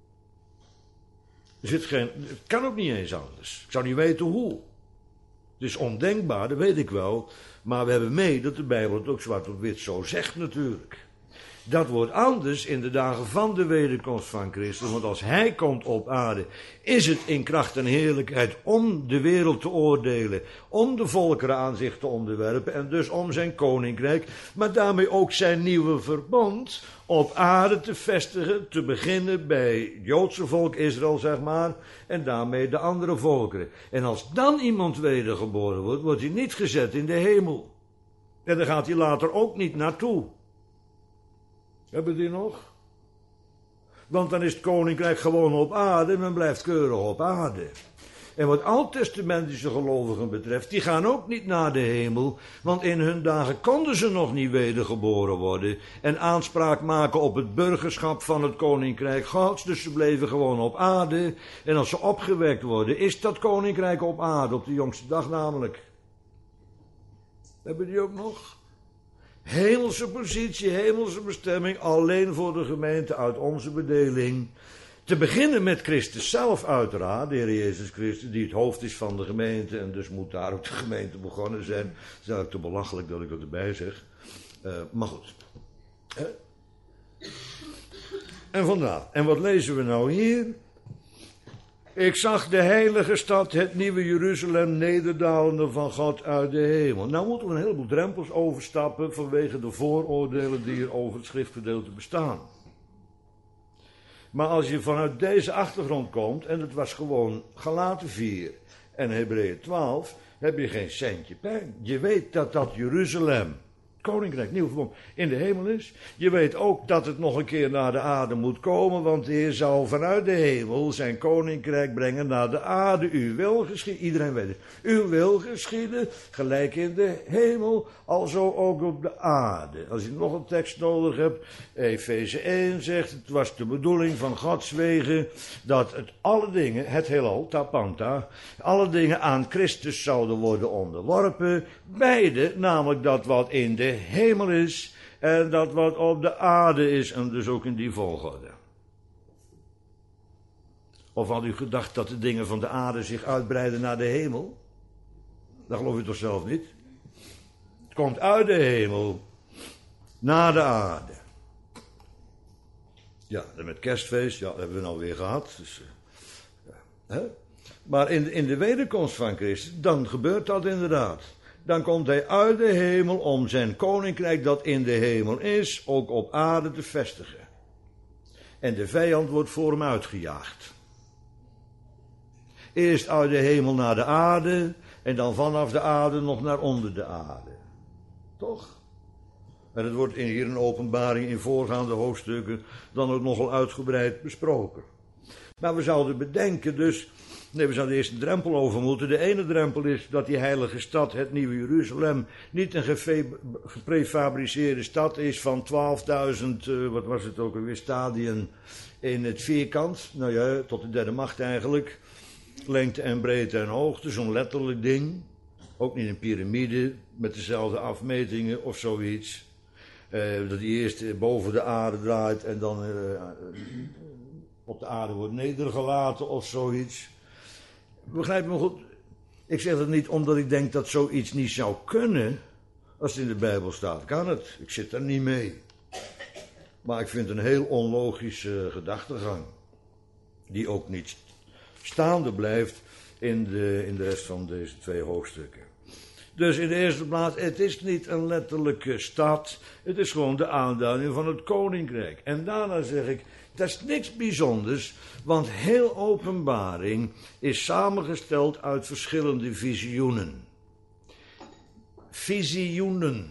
S1: Het kan ook niet eens anders. Ik zou niet weten hoe. Het is ondenkbaar, dat weet ik wel. Maar we hebben mee dat de Bijbel het ook zwart op wit zo zegt natuurlijk. Dat wordt anders in de dagen van de wederkomst van Christus. Want als hij komt op aarde, is het in kracht en heerlijkheid om de wereld te oordelen. Om de volkeren aan zich te onderwerpen. En dus om zijn koninkrijk. Maar daarmee ook zijn nieuwe verbond op aarde te vestigen. Te beginnen bij het Joodse volk Israël, zeg maar. En daarmee de andere volkeren. En als dan iemand wedergeboren wordt, wordt hij niet gezet in de hemel. En daar gaat hij later ook niet naartoe. Hebben die nog? Want dan is het koninkrijk gewoon op aarde en men blijft keurig op aarde. En wat oud-testamentische gelovigen betreft, die gaan ook niet naar de hemel, want in hun dagen konden ze nog niet wedergeboren worden en aanspraak maken op het burgerschap van het koninkrijk Gods, dus ze bleven gewoon op aarde. En als ze opgewekt worden, is dat koninkrijk op aarde, op de jongste dag namelijk. Hebben die ook nog? Hemelse positie, hemelse bestemming, alleen voor de gemeente uit onze bedeling. Te beginnen met Christus zelf uiteraard, de Heer Jezus Christus, die het hoofd is van de gemeente. En dus moet daar ook de gemeente begonnen zijn. Het is eigenlijk te belachelijk dat ik dat erbij zeg. Maar goed. En vandaar. En wat lezen we nou hier? Ik zag de heilige stad, het nieuwe Jeruzalem, nederdalende van God uit de hemel. Nou moeten we een heleboel drempels overstappen vanwege de vooroordelen die er over het schriftgedeelte bestaan. Maar als je vanuit deze achtergrond komt, en het was gewoon Galaten 4 en Hebreeën 12, heb je geen centje pijn. Je weet dat dat Jeruzalem, koninkrijk, nieuw verbond, in de hemel is. Je weet ook dat het nog een keer naar de aarde moet komen, want de Heer zal vanuit de hemel zijn koninkrijk brengen naar de aarde. Uw wil geschieden, iedereen weet het. Uw wil geschieden, gelijk in de hemel, alzo ook op de aarde. Als je nog een tekst nodig hebt, Efeze 1 zegt, het was de bedoeling van Gods wegen dat alle dingen, het heelal, tapanta, alle dingen aan Christus zouden worden onderworpen. Beide, namelijk dat wat in de hemel is en dat wat op de aarde is, en dus ook in die volgorde. Of had u gedacht dat de dingen van de aarde zich uitbreiden naar de hemel? Dat geloof je toch zelf niet? Het komt uit de hemel naar de aarde. Ja, en met kerstfeest, ja, dat hebben we nou weer gehad. Dus, hè? Maar in de wederkomst van Christus, dan gebeurt dat inderdaad. Dan komt hij uit de hemel om zijn koninkrijk dat in de hemel is, ook op aarde te vestigen. En de vijand wordt voor hem uitgejaagd. Eerst uit de hemel naar de aarde en dan vanaf de aarde nog naar onder de aarde. Toch? En het wordt hier in Openbaring in voorgaande hoofdstukken dan ook nogal uitgebreid besproken. Maar we zouden bedenken dus, we zouden eerst een drempel over moeten. De ene drempel is dat die heilige stad, het Nieuwe Jeruzalem, niet een geprefabriceerde stad is van 12.000, wat was het ook alweer, stadien in het vierkant. Nou ja, tot de derde macht eigenlijk. Lengte en breedte en hoogte, zo'n letterlijk ding. Ook niet een piramide met dezelfde afmetingen of zoiets. Dat die eerst boven de aarde draait en dan op de aarde wordt nedergelaten of zoiets. Begrijp me goed? Ik zeg dat niet omdat ik denk dat zoiets niet zou kunnen. Als het in de Bijbel staat, kan het. Ik zit daar niet mee. Maar ik vind het een heel onlogische gedachtegang. Die ook niet staande blijft in de rest van deze twee hoofdstukken. Dus in de eerste plaats, het is niet een letterlijke stad. Het is gewoon de aanduiding van het koninkrijk. En daarna zeg ik, dat is niks bijzonders, want heel Openbaring is samengesteld uit verschillende visioenen. Visioenen.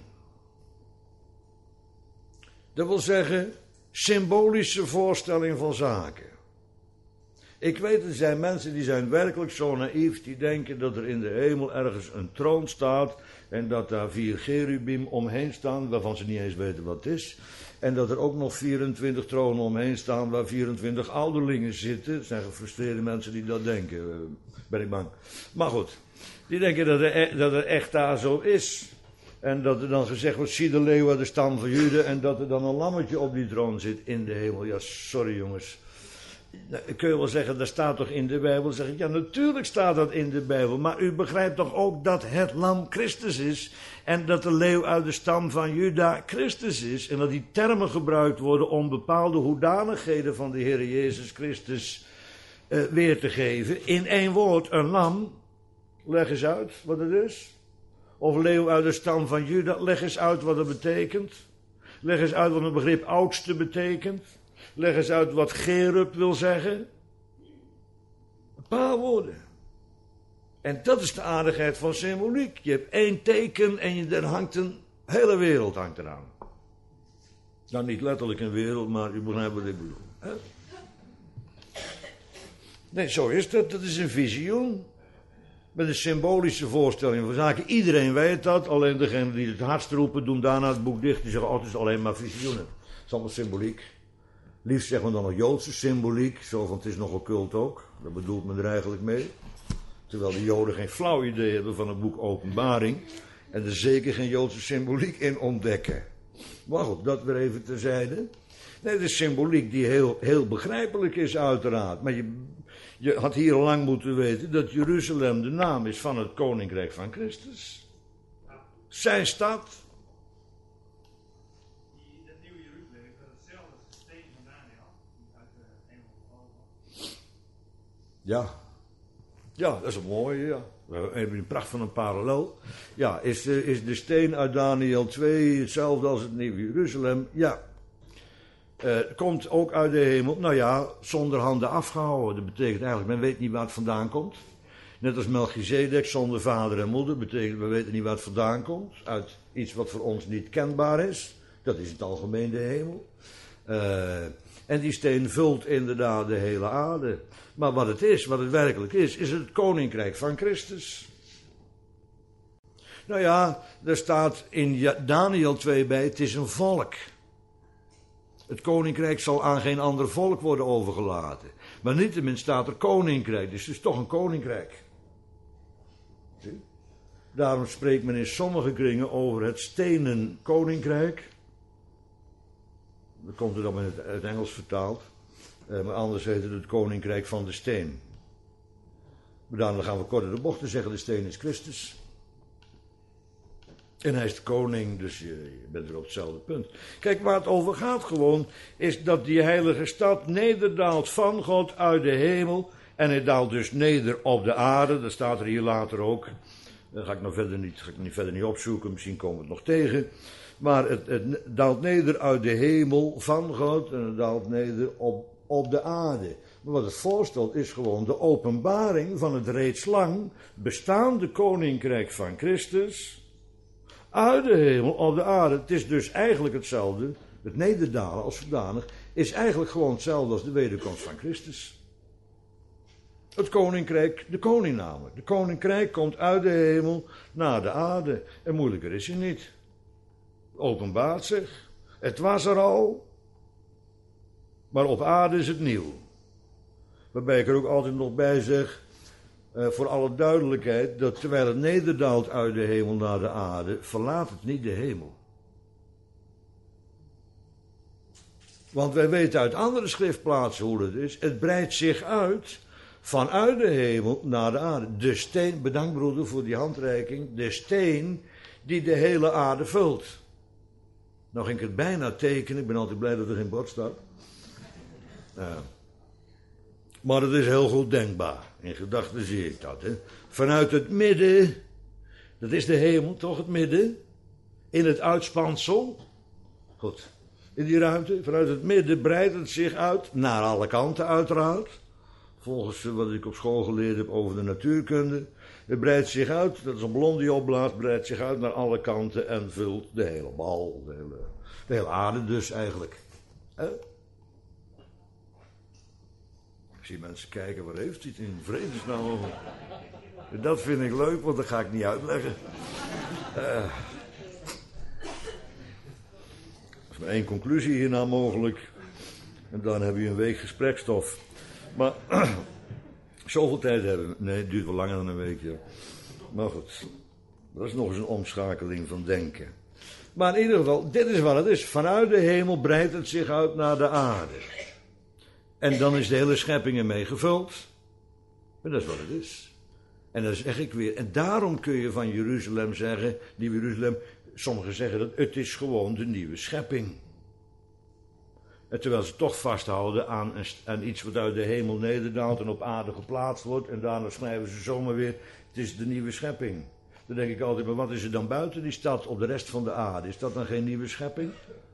S1: Dat wil zeggen, symbolische voorstelling van zaken. Ik weet, er zijn mensen die zijn werkelijk zo naïef, die denken dat er in de hemel ergens een troon staat en dat daar 4 cherubim omheen staan, waarvan ze niet eens weten wat het is. En dat er ook nog 24 tronen omheen staan waar 24 ouderlingen zitten. Er zijn gefrustreerde mensen die dat denken, ben ik bang. Maar goed, die denken dat het echt daar zo is. En dat er dan gezegd wordt, zie de leeuw uit de stam van Juda, en dat er dan een lammetje op die troon zit in de hemel. Ja, sorry jongens. Kun je wel zeggen, dat staat toch in de Bijbel? Dan zeg ik, ja, natuurlijk staat dat in de Bijbel. Maar u begrijpt toch ook dat het lam Christus is. En dat de leeuw uit de stam van Juda Christus is. En dat die termen gebruikt worden om bepaalde hoedanigheden van de Heer Jezus Christus weer te geven. In één woord, een lam. Leg eens uit wat het is. Of leeuw uit de stam van Juda. Leg eens uit wat het betekent. Leg eens uit wat het begrip oudste betekent. Leg eens uit wat cherub wil zeggen. Een paar woorden. En dat is de aardigheid van symboliek. Je hebt 1 teken en er hangt een hele wereld hangt eraan. Nou, niet letterlijk een wereld, maar u begrijpt wat ik bedoel. Hè? Nee, zo is dat. Dat is een visioen. Met een symbolische voorstelling van zaken. Iedereen weet dat. Alleen degenen die het hardst roepen, doen daarna het boek dicht. Die zeggen, oh, het is alleen maar visioenen. Het is allemaal symboliek. Liefst zeggen we dan nog Joodse symboliek. Zo van, het is nog occult ook. Dat bedoelt men er eigenlijk mee. Terwijl de Joden geen flauw idee hebben van het boek Openbaring. En er zeker geen Joodse symboliek in ontdekken. Maar goed, dat weer even terzijde. Nee, het is symboliek die heel begrijpelijk is uiteraard. Maar je had hier al lang moeten weten dat Jeruzalem de naam is van het koninkrijk van Christus. Zijn stad.
S2: Dat nieuwe Jeruzalem is hetzelfde steen van Daniel. Uit de hemel gevallen.
S1: Ja. Ja, dat is een mooie, ja. We hebben een pracht van een parallel. Ja, is de steen uit Daniel 2 hetzelfde als het nieuwe Jeruzalem? Ja. Komt ook uit de hemel. Nou ja, zonder handen afgehouden. Dat betekent eigenlijk, men weet niet waar het vandaan komt. Net als Melchizedek, zonder vader en moeder. Betekent, we weten niet waar het vandaan komt. Uit iets wat voor ons niet kenbaar is. Dat is in het algemeen de hemel. En die steen vult inderdaad de hele aarde. Maar wat het is, wat het werkelijk is het koninkrijk van Christus. Nou ja, er staat in Daniel 2 bij, het is een volk. Het koninkrijk zal aan geen ander volk worden overgelaten. Maar niettemin staat er koninkrijk, dus het is toch een koninkrijk. Zie? Daarom spreekt men in sommige kringen over het stenen koninkrijk. Dat komt er dan in het Engels vertaald. Maar anders heet het koninkrijk van de steen. Maar dan gaan we kort in de bocht te zeggen, de steen is Christus. En hij is de koning, dus je bent er op hetzelfde punt. Kijk, waar het over gaat gewoon, is dat die heilige stad nederdaalt van God uit de hemel. En hij daalt dus neder op de aarde, dat staat er hier later ook. Dat ga ik nog verder niet opzoeken, misschien komen we het nog tegen. Maar het daalt neder uit de hemel van God en het daalt neder op de aarde. Maar wat het voorstelt is gewoon de openbaring van het reeds lang bestaande koninkrijk van Christus uit de hemel op de aarde. Het is dus eigenlijk hetzelfde, het nederdalen als zodanig, is eigenlijk gewoon hetzelfde als de wederkomst van Christus. Het koninkrijk, de koning namelijk. De koninkrijk komt uit de hemel naar de aarde. En moeilijker is hij niet. Openbaart zich. Het was er al. Maar op aarde is het nieuw. Waarbij ik er ook altijd nog bij zeg, voor alle duidelijkheid, dat terwijl het nederdaalt uit de hemel naar de aarde, verlaat het niet de hemel. Want wij weten uit andere schriftplaatsen hoe het is. Het breidt zich uit vanuit de hemel naar de aarde. De steen, bedankt broeder voor die handreiking, de steen die de hele aarde vult. Nou ging ik het bijna tekenen, ik ben altijd blij dat er geen bord staat. Maar het is heel goed denkbaar. In gedachten zie ik dat. Hè. Vanuit het midden, dat is de hemel toch, het midden, in het uitspansel. Goed, in die ruimte, vanuit het midden breidt het zich uit, naar alle kanten uiteraard. Volgens wat ik op school geleerd heb over de natuurkunde. Het breidt zich uit, dat is een ballon die opblaast, breidt zich uit naar alle kanten en vult de hele bal, de hele aarde dus eigenlijk. Ik zie mensen kijken, waar heeft hij het in vredesnaam over? Dat vind ik leuk, want dat ga ik niet uitleggen. Er is maar één conclusie hierna mogelijk. En dan hebben we een week gesprekstof. Maar zoveel tijd hebben we. Nee, het duurt wel langer dan een week. Ja. Maar goed, dat is nog eens een omschakeling van denken. Maar in ieder geval, dit is wat het is. Vanuit de hemel breidt het zich uit naar de aarde. En dan is de hele schepping ermee gevuld. En dat is wat het is. En dat zeg ik weer. En daarom kun je van Jeruzalem zeggen, die Jeruzalem, sommigen zeggen dat het is gewoon de nieuwe schepping. En terwijl ze toch vasthouden aan iets wat uit de hemel nederdaalt en op aarde geplaatst wordt. En daarna schrijven ze zomaar weer, het is de nieuwe schepping. Dan denk ik altijd, maar wat is er dan buiten die stad op de rest van de aarde? Is dat dan geen nieuwe schepping?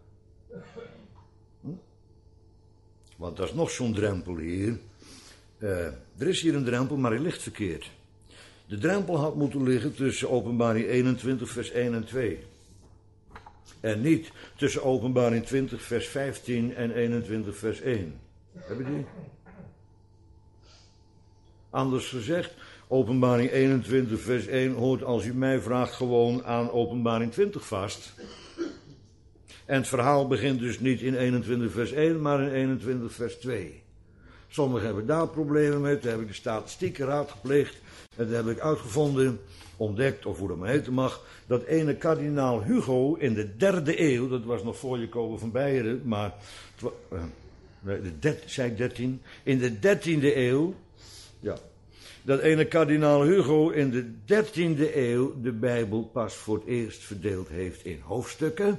S1: Want dat is nog zo'n drempel hier. Er is hier een drempel, maar hij ligt verkeerd. De drempel had moeten liggen tussen Openbaring 21 vers 1 en 2. En niet tussen Openbaring 20 vers 15 en 21 vers 1. Heb je die? Anders gezegd, Openbaring 21 vers 1 hoort, als u mij vraagt, gewoon aan Openbaring 20 vast. En het verhaal begint dus niet in 21 vers 1, maar in 21 vers 2. Sommigen hebben daar problemen mee. Toen heb ik de statistieken raadgepleegd. En toen heb ik uitgevonden, ontdekt, of hoe dat maar heten mag, dat ene kardinaal Hugo in de 3e eeuw, dat was nog voor Jacob van Beieren, maar, zei ik 13? In de 13e eeuw, ja, dat ene kardinaal Hugo in de 13e eeuw de Bijbel pas voor het eerst verdeeld heeft in hoofdstukken.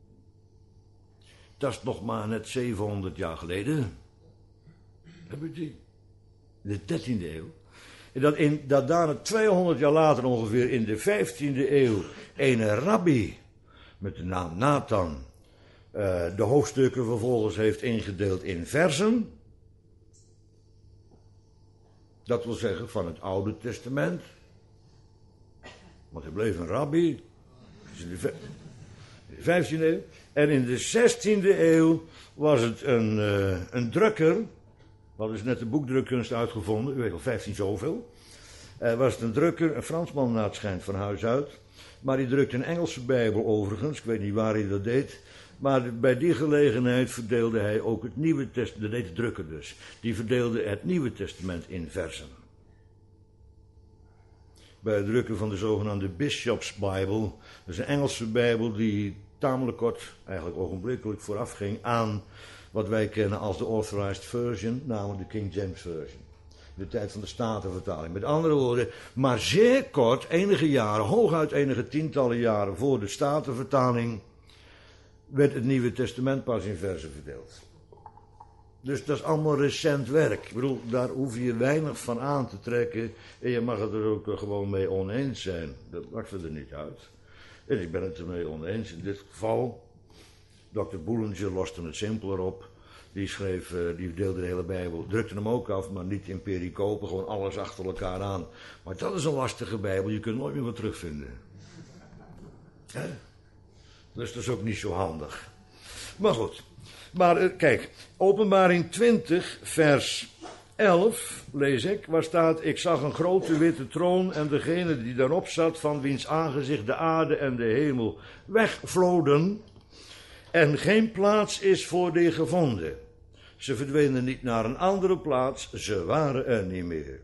S1: Dat is nog maar net 700 jaar geleden. Heb je die? De 13e eeuw. En dat daarna 200 jaar later ongeveer in de 15e eeuw een rabbi met de naam Nathan de hoofdstukken vervolgens heeft ingedeeld in versen. Dat wil zeggen van het Oude Testament. Want hij bleef een rabbi. Dus in de 15e eeuw. En in de 16e eeuw was het een drukker. We hadden dus net de boekdrukkunst uitgevonden. U weet al, 15 zoveel. Was het een drukker, een Fransman naar het schijnt van huis uit. Maar die drukte een Engelse Bijbel overigens. Ik weet niet waar hij dat deed. Maar bij die gelegenheid verdeelde hij ook het Nieuwe Testament. Dat deed de drukker dus. Die verdeelde het Nieuwe Testament in versen. Bij het drukken van de zogenaamde Bishop's Bible. Dat is een Engelse Bijbel die tamelijk kort, eigenlijk ogenblikkelijk vooraf ging aan wat wij kennen als de Authorized Version, namelijk de King James Version. De tijd van de Statenvertaling. Met andere woorden, maar zeer kort, enige jaren, hooguit enige tientallen jaren voor de Statenvertaling, werd het Nieuwe Testament pas in verzen verdeeld. Dus dat is allemaal recent werk. Ik bedoel, daar hoef je weinig van aan te trekken. En je mag het er ook gewoon mee oneens zijn. Dat maakt er niet uit. En ik ben het ermee oneens in dit geval. Dr. Boulanger loste het simpeler op. Die schreef, die deelde de hele Bijbel, drukte hem ook af, maar niet in pericopen, gewoon alles achter elkaar aan. Maar dat is een lastige Bijbel, je kunt nooit meer wat terugvinden. Hè? Dus dat is ook niet zo handig. Maar goed. Maar kijk, Openbaring 20, vers 11, lees ik, waar staat: ik zag een grote witte troon en degene die daarop zat, van wiens aangezicht de aarde en de hemel wegvloden, en geen plaats is voor die gevonden. Ze verdwenen niet naar een andere plaats, ze waren er niet meer.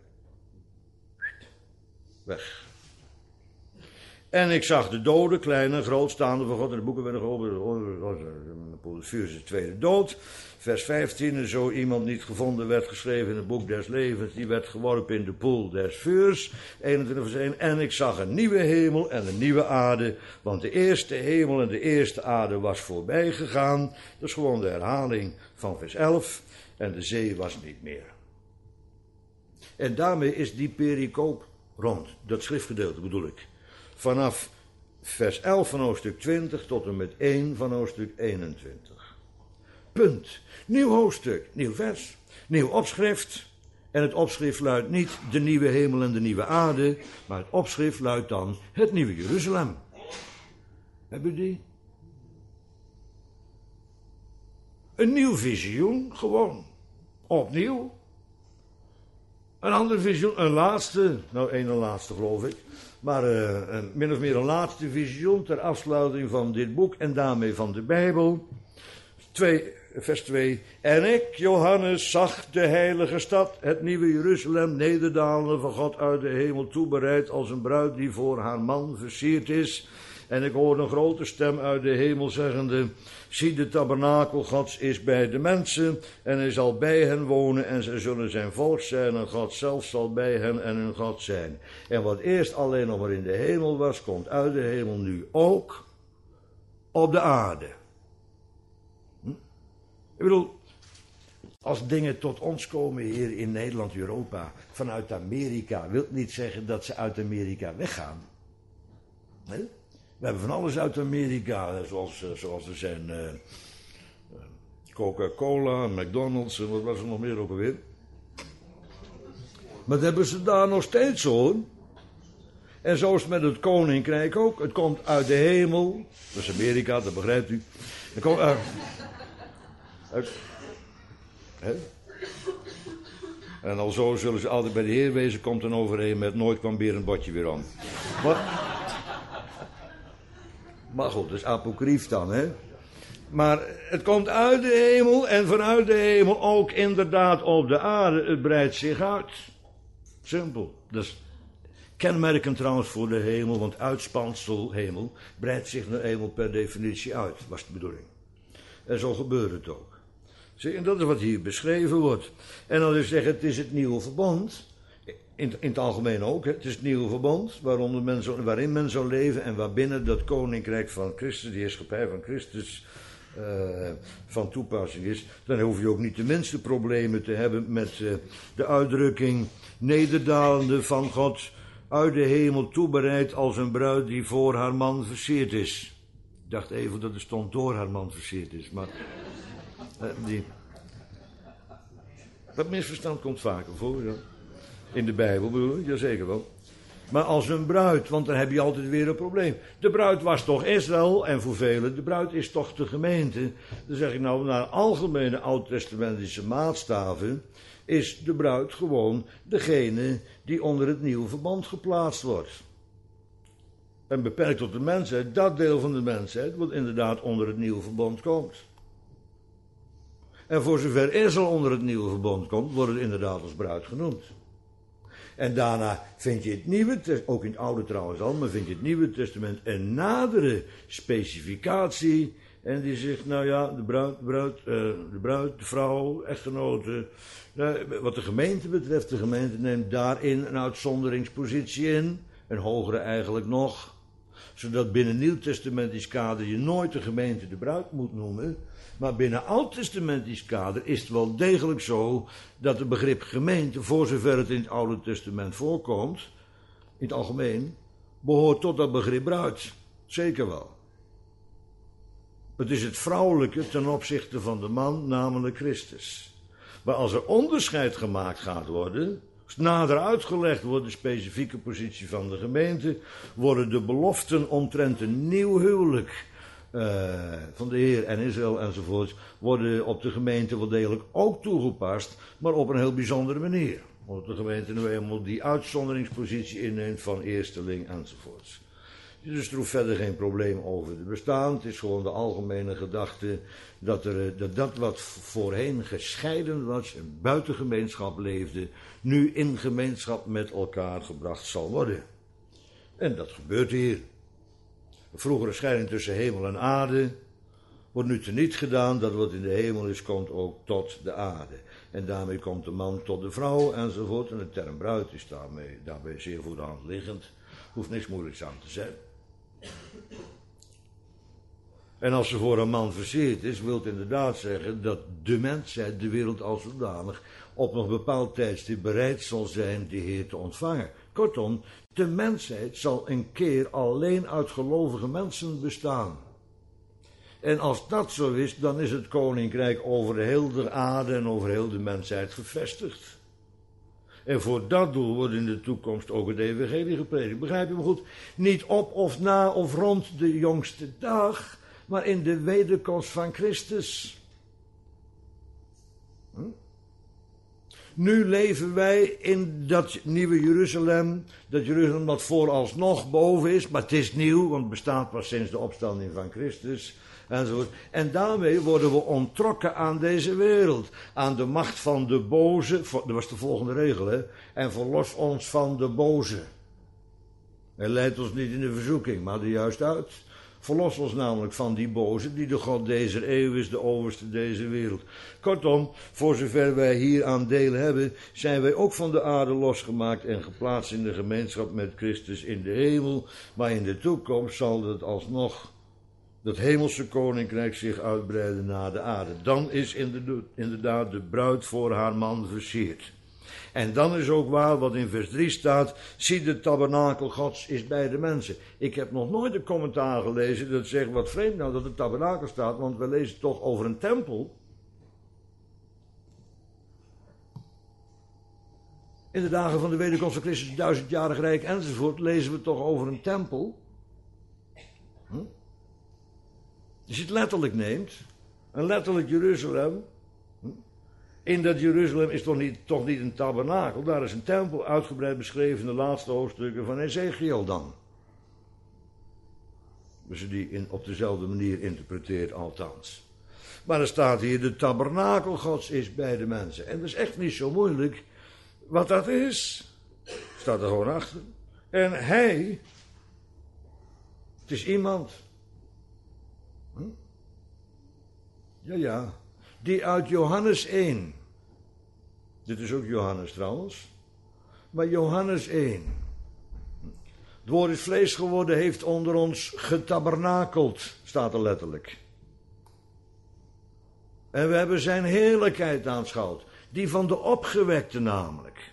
S1: Weg. En ik zag de doden, klein en groot, staande voor God, en de boeken werden geopend. Het vuur is de tweede dood. Vers 15, en zo iemand niet gevonden werd geschreven in het boek des levens, die werd geworpen in de poel des vuurs. 21 vers 1, en ik zag een nieuwe hemel en een nieuwe aarde, want de eerste hemel en de eerste aarde was voorbij gegaan. Dat is gewoon de herhaling van vers 11, en de zee was niet meer. En daarmee is die pericoop rond, dat schriftgedeelte bedoel ik. Vanaf vers 11 van hoofdstuk 20 tot en met 1 van hoofdstuk 21. Punt. Nieuw hoofdstuk, nieuw vers, nieuw opschrift. En het opschrift luidt niet de nieuwe hemel en de nieuwe aarde, maar het opschrift luidt dan het nieuwe Jeruzalem. Hebben we die? Een nieuw visioen, gewoon. Opnieuw. Een ander visioen, een laatste, nou een laatste geloof ik, maar min of meer een laatste visioen ter afsluiting van dit boek en daarmee van de Bijbel. Vers 2. En ik, Johannes, zag de heilige stad, het nieuwe Jeruzalem, nederdalen van God uit de hemel toebereid als een bruid die voor haar man versierd is. En ik hoorde een grote stem uit de hemel zeggende: zie, de tabernakel Gods is bij de mensen, en hij zal bij hen wonen, en zij zullen zijn volk zijn, en God zelf zal bij hen en hun God zijn. En wat eerst alleen nog maar in de hemel was, komt uit de hemel nu ook op de aarde. Ik bedoel, als dingen tot ons komen hier in Nederland, Europa, vanuit Amerika, wil niet zeggen dat ze uit Amerika weggaan. Nee? We hebben van alles uit Amerika, zoals er zijn Coca-Cola, McDonald's en wat was er nog meer ook alweer. Maar dat hebben ze daar nog steeds hoor. En zo is het met het koninkrijk ook. Het komt uit de hemel. Dat is Amerika, dat begrijpt u. Het komt en alzo zullen ze altijd bij de Heer wezen, komt dan overeen met nooit kwam weer een bordje weer aan. Maar goed, dat is apocrief dan, hè. Maar het komt uit de hemel en vanuit de hemel ook inderdaad op de aarde. Het breidt zich uit. Simpel. Dat is kenmerkend trouwens voor de hemel, want uitspansel hemel breidt zich naar hemel per definitie uit, was de bedoeling. En zo gebeurt het ook. Zie, en dat is wat hier beschreven wordt. En dan is zeggen, het is het nieuwe verbond. In het algemeen ook, hè. Het is het nieuwe verbond waarin men zou leven en waarbinnen dat koninkrijk van Christus, die heerschappij van Christus, van toepassing is. Dan hoef je ook niet de minste problemen te hebben met de uitdrukking nederdalende van God uit de hemel toebereid als een bruid die voor haar man versierd is. Ik dacht even dat er stond door haar man versierd is, maar dat misverstand komt vaker voor, ja. In de Bijbel bedoel ik, jazeker wel. Maar als een bruid, want dan heb je altijd weer een probleem. De bruid was toch Israël, en voor velen, de bruid is toch de gemeente. Dan zeg ik nou, naar algemene oud-testamentische maatstaven is de bruid gewoon degene die onder het nieuwe verband geplaatst wordt. En beperkt tot de mensheid, dat deel van de mensheid, wat inderdaad onder het nieuwe verband komt. En voor zover Israël onder het nieuwe verbond komt, wordt het inderdaad als bruid genoemd. En daarna vind je het Nieuwe, ook in het Oude trouwens al, maar vind je het Nieuwe Testament een nadere specificatie En die zegt, nou ja, de vrouw, echtgenote. Wat de gemeente betreft, de gemeente neemt daarin een uitzonderingspositie in. Een hogere eigenlijk nog. Zodat binnen Nieuwtestamentisch kader je nooit de gemeente de bruid moet noemen. Maar binnen Oud-testamentisch kader is het wel degelijk zo dat het begrip gemeente, voor zover het in het Oude Testament voorkomt, in het algemeen, behoort tot dat begrip bruid. Zeker wel. Het is het vrouwelijke ten opzichte van de man, namelijk Christus. Maar als er onderscheid gemaakt gaat worden, als nader uitgelegd wordt de specifieke positie van de gemeente, worden de beloften omtrent een nieuw huwelijk van de Heer en Israël enzovoort, worden op de gemeente wel degelijk ook toegepast, maar op een heel bijzondere manier. Omdat de gemeente nu eenmaal die uitzonderingspositie inneemt van eersteling enzovoort. Dus er hoeft verder geen probleem over te bestaan. Het is gewoon de algemene gedachte dat wat voorheen gescheiden was en buiten gemeenschap leefde, nu in gemeenschap met elkaar gebracht zal worden. En dat gebeurt hier. De vroegere scheiding tussen hemel en aarde wordt nu teniet gedaan. Dat wat in de hemel is, komt ook tot de aarde. En daarmee komt de man tot de vrouw enzovoort. En de term bruid is daarbij zeer voor de hand liggend. Hoeft niks moeilijks aan te zijn. En als ze voor een man versierd is, wil het inderdaad zeggen dat de mensheid, de wereld als zodanig, op een bepaald tijdstip bereid zal zijn de Heer te ontvangen. Kortom, de mensheid zal een keer alleen uit gelovige mensen bestaan. En als dat zo is, dan is het koninkrijk over heel de aarde en over heel de mensheid gevestigd. En voor dat doel wordt in de toekomst ook het evangelie gepredikt. Begrijp je me goed? Niet op of na of rond de jongste dag, maar in de wederkomst van Christus. Nu leven wij in dat nieuwe Jeruzalem. Dat Jeruzalem dat vooralsnog boven is, maar het is nieuw, want het bestaat pas sinds de opstanding van Christus. Enzovoort. En daarmee worden we onttrokken aan deze wereld. Aan de macht van de boze. Dat was de volgende regel, hè. En verlos ons van de boze. Hij leidt ons niet in de verzoeking, maar er juist uit. Verlos ons namelijk van die boze, die de God deze eeuw is, de overste deze wereld. Kortom, voor zover wij hier aan deel hebben, zijn wij ook van de aarde losgemaakt en geplaatst in de gemeenschap met Christus in de hemel. Maar in de toekomst zal het alsnog dat hemelse koninkrijk zich uitbreiden naar de aarde. Dan is inderdaad de bruid voor haar man versierd. En dan is ook waar wat in vers 3 staat, zie de tabernakel Gods is bij de mensen. Ik heb nog nooit een commentaar gelezen dat zegt, wat vreemd nou dat de tabernakel staat, want we lezen toch over een tempel. In de dagen van de wederkomst van Christus, 1000-jarig rijk enzovoort, lezen we toch over een tempel. Als je het letterlijk neemt, een letterlijk Jeruzalem. In dat Jeruzalem is toch niet een tabernakel, daar is een tempel uitgebreid beschreven in de laatste hoofdstukken van Ezekiel dan. Dus je die op dezelfde manier interpreteert althans. Maar er staat hier, de tabernakel Gods is bij de mensen. En dat is echt niet zo moeilijk wat dat is. Staat er gewoon achter. En hij, het is iemand. Ja, die uit Johannes 1. Dit is ook Johannes trouwens. Maar Johannes 1. Het woord is vlees geworden, heeft onder ons getabernakeld, staat er letterlijk. En we hebben zijn heerlijkheid aanschouwd. Die van de opgewekte namelijk.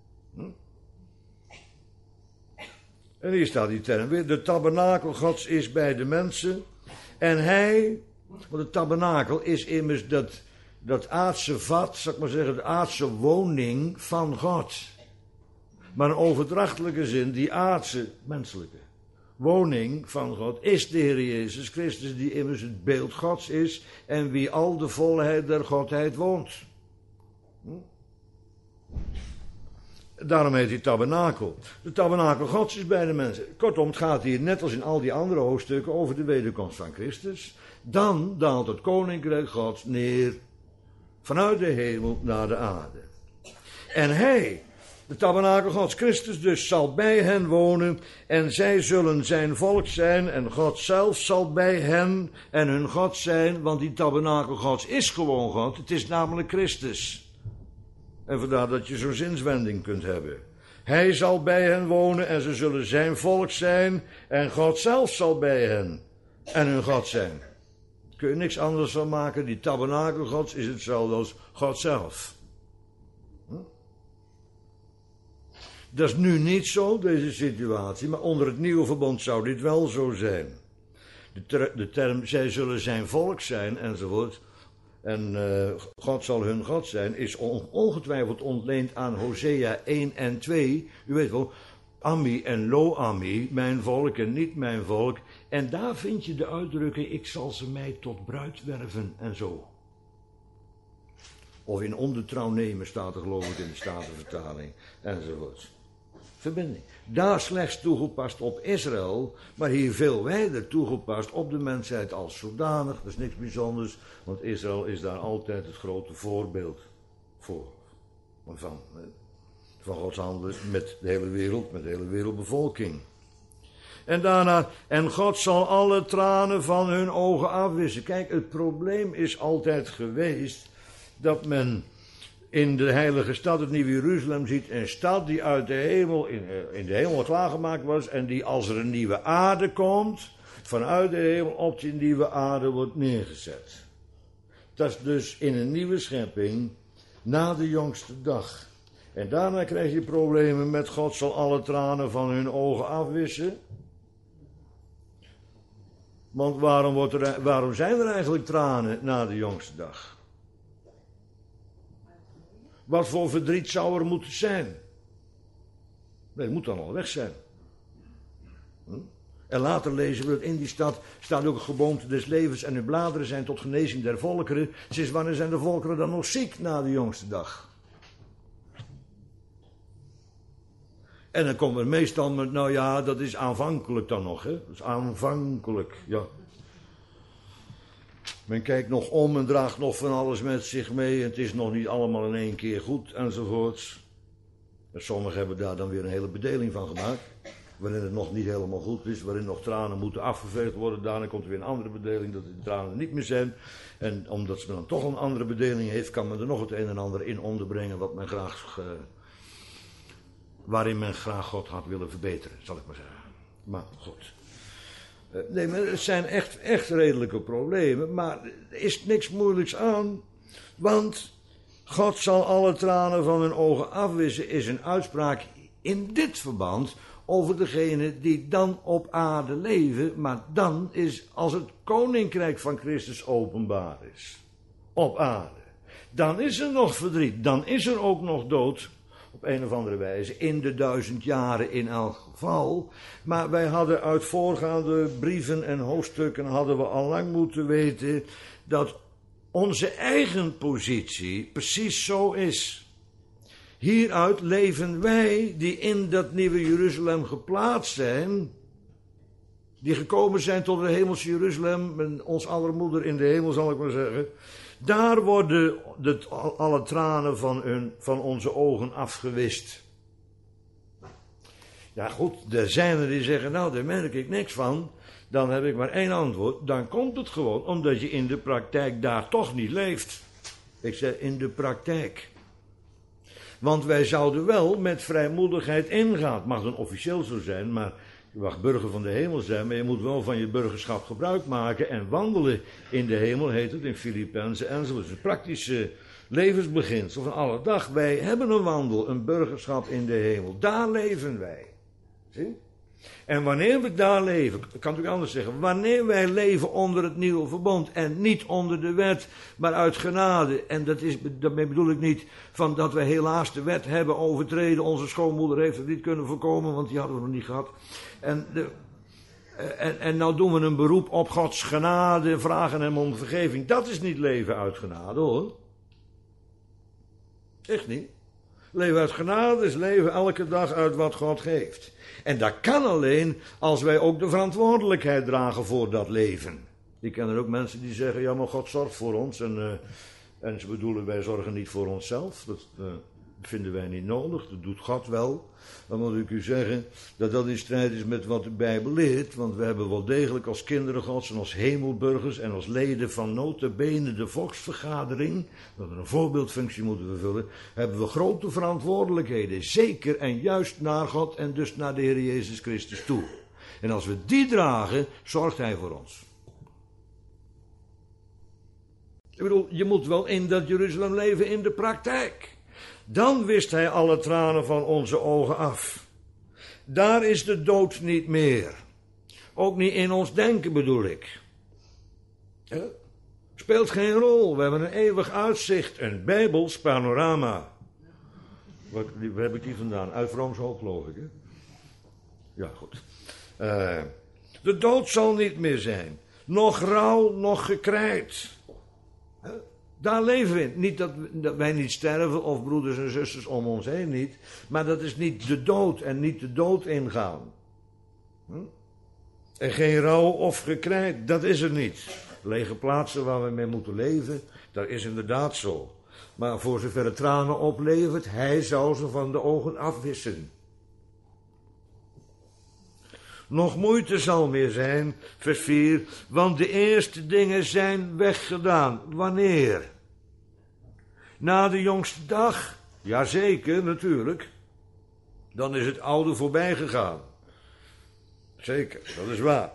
S1: En hier staat die term weer. De tabernakel Gods is bij de mensen. En hij, want de tabernakel is immers dat aardse vat, zal ik maar zeggen, de aardse woning van God. Maar in overdrachtelijke zin, die aardse, menselijke woning van God is de Heer Jezus Christus, die immers het beeld Gods is en wie al de volheid der Godheid woont. Daarom heet hij tabernakel. De tabernakel Gods is bij de mensen. Kortom, het gaat hier net als in al die andere hoofdstukken over de wederkomst van Christus. Dan daalt het koninkrijk Gods neer vanuit de hemel naar de aarde. En hij, De tabernakel Gods, Christus dus, zal bij hen wonen en zij zullen zijn volk zijn en God zelf zal bij hen en hun God zijn, want die tabernakel Gods is gewoon God, het is namelijk Christus. En vandaar dat je zo'n zinswending kunt hebben. Hij zal bij hen wonen en ze zullen zijn volk zijn en God zelf zal bij hen en hun God zijn. Daar kun je niks anders van maken, die tabernakel Gods is hetzelfde als God zelf. Dat is nu niet zo, deze situatie, maar onder het nieuwe verbond zou dit wel zo zijn. De term, zij zullen zijn volk zijn, enzovoort, en God zal hun God zijn, is ongetwijfeld ontleend aan Hosea 1 en 2. U weet wel, Ami en Lo-Ami, mijn volk en niet mijn volk. En daar vind je de uitdrukking, ik zal ze mij tot bruid werven en zo. Of in ondertrouw nemen staat er geloof ik in de Statenvertaling, enzovoort. Verbinding. Daar slechts toegepast op Israël, maar hier veel wijder toegepast op de mensheid als zodanig. Dat is niks bijzonders, want Israël is daar altijd het grote voorbeeld voor. Van Gods handelen met de hele wereld, met de hele wereldbevolking. En daarna, en God zal alle tranen van hun ogen afwissen. Kijk, het probleem is altijd geweest dat men in de heilige stad, het nieuwe Jeruzalem, ziet een stad die uit de hemel, in de hemel klaargemaakt was en die als er een nieuwe aarde komt, vanuit de hemel op die nieuwe aarde wordt neergezet. Dat is dus in een nieuwe schepping na de jongste dag. En daarna krijg je problemen met God zal alle tranen van hun ogen afwissen. Want waarom zijn er eigenlijk tranen na de jongste dag? Wat voor verdriet zou er moeten zijn? Nee, het moet dan al weg zijn. En later lezen we dat in die stad staat ook het geboomte des levens en hun bladeren zijn tot genezing der volkeren. Sinds wanneer zijn de volkeren dan nog ziek na de jongste dag? En dan komt er meestal met, nou ja, dat is aanvankelijk dan nog, hè. Dat is aanvankelijk, ja. Men kijkt nog om en draagt nog van alles met zich mee. Het is nog niet allemaal in één keer goed, enzovoorts. En sommigen hebben daar dan weer een hele bedeling van gemaakt. Waarin het nog niet helemaal goed is, waarin nog tranen moeten afgeveegd worden. Daarna komt er weer een andere bedeling dat de tranen niet meer zijn. En omdat men dan toch een andere bedeling heeft, kan men er nog het een en ander in onderbrengen wat men graag, waarin men graag God had willen verbeteren, zal ik maar zeggen. Maar goed. Nee, maar het zijn echt redelijke problemen, maar er is niks moeilijks aan, want God zal alle tranen van hun ogen afwissen, is een uitspraak in dit verband over degenen die dan op aarde leven, maar dan is als het koninkrijk van Christus openbaar is, op aarde. Dan is er nog verdriet, dan is er ook nog dood, op een of andere wijze, in de 1000 jaren in elk geval. Maar wij hadden uit voorgaande brieven en hoofdstukken hadden we al lang moeten weten dat onze eigen positie precies zo is. Hieruit leven wij die in dat nieuwe Jeruzalem geplaatst zijn, die gekomen zijn tot het hemelse Jeruzalem, en ons aller moeder in de hemel zal ik maar zeggen. Daar worden alle tranen van onze ogen afgewist. Ja goed, er zijn er die zeggen, nou daar merk ik niks van. Dan heb ik maar één antwoord. Dan komt het gewoon omdat je in de praktijk daar toch niet leeft. Ik zeg in de praktijk. Want wij zouden wel met vrijmoedigheid ingaan. Het mag dan officieel zo zijn, maar je mag burger van de hemel zijn, maar je moet wel van je burgerschap gebruik maken en wandelen in de hemel, heet het in Filippenzen enzovoort. Het is een praktische levensbeginsel van alle dag. Wij hebben een wandel, een burgerschap in de hemel. Daar leven wij. Zie? En wanneer we daar leven, ik kan natuurlijk anders zeggen, wanneer wij leven onder het nieuwe verbond en niet onder de wet, maar uit genade, en daarmee bedoel ik niet van dat we helaas de wet hebben overtreden, onze schoonmoeder heeft het niet kunnen voorkomen, want die hadden we nog niet gehad. En nou doen we een beroep op Gods genade, vragen hem om vergeving. Dat is niet leven uit genade, hoor. Echt niet. Leven uit genade is leven elke dag uit wat God geeft. En dat kan alleen als wij ook de verantwoordelijkheid dragen voor dat leven. Ik ken er ook mensen die zeggen, ja maar God zorgt voor ons. En ze bedoelen, wij zorgen niet voor onszelf. vinden wij niet nodig, dat doet God wel. Dan moet ik u zeggen dat dat in strijd is met wat de Bijbel leert. Want we hebben wel degelijk als kinderen Gods en als hemelburgers en als leden van nota bene de volksvergadering, dat we een voorbeeldfunctie moeten vervullen, hebben we grote verantwoordelijkheden. Zeker en juist naar God en dus naar de Heer Jezus Christus toe. En als we die dragen, zorgt Hij voor ons. Ik bedoel, je moet wel in dat Jeruzalem leven in de praktijk. Dan wist Hij alle tranen van onze ogen af. Daar is de dood niet meer. Ook niet in ons denken bedoel ik. Speelt geen rol. We hebben een eeuwig uitzicht. Een Bijbels panorama. Waar heb ik die vandaan? Uit Vroomshoop geloof ik. Hè? Ja, goed. De dood zal niet meer zijn. Nog rouw, nog gekrijt. Daar leven we in. Niet dat wij niet sterven, of broeders en zusters om ons heen niet. Maar dat is niet de dood en niet de dood ingaan. En geen rouw of gekrijt, dat is er niet. Lege plaatsen waar we mee moeten leven, dat is inderdaad zo. Maar voor zover het tranen oplevert, Hij zou ze van de ogen afwissen. Nog moeite zal meer zijn, vers 4, want de eerste dingen zijn weggedaan. Wanneer? Na de jongste dag? Jazeker, natuurlijk. Dan is het oude voorbij gegaan. Zeker, dat is waar.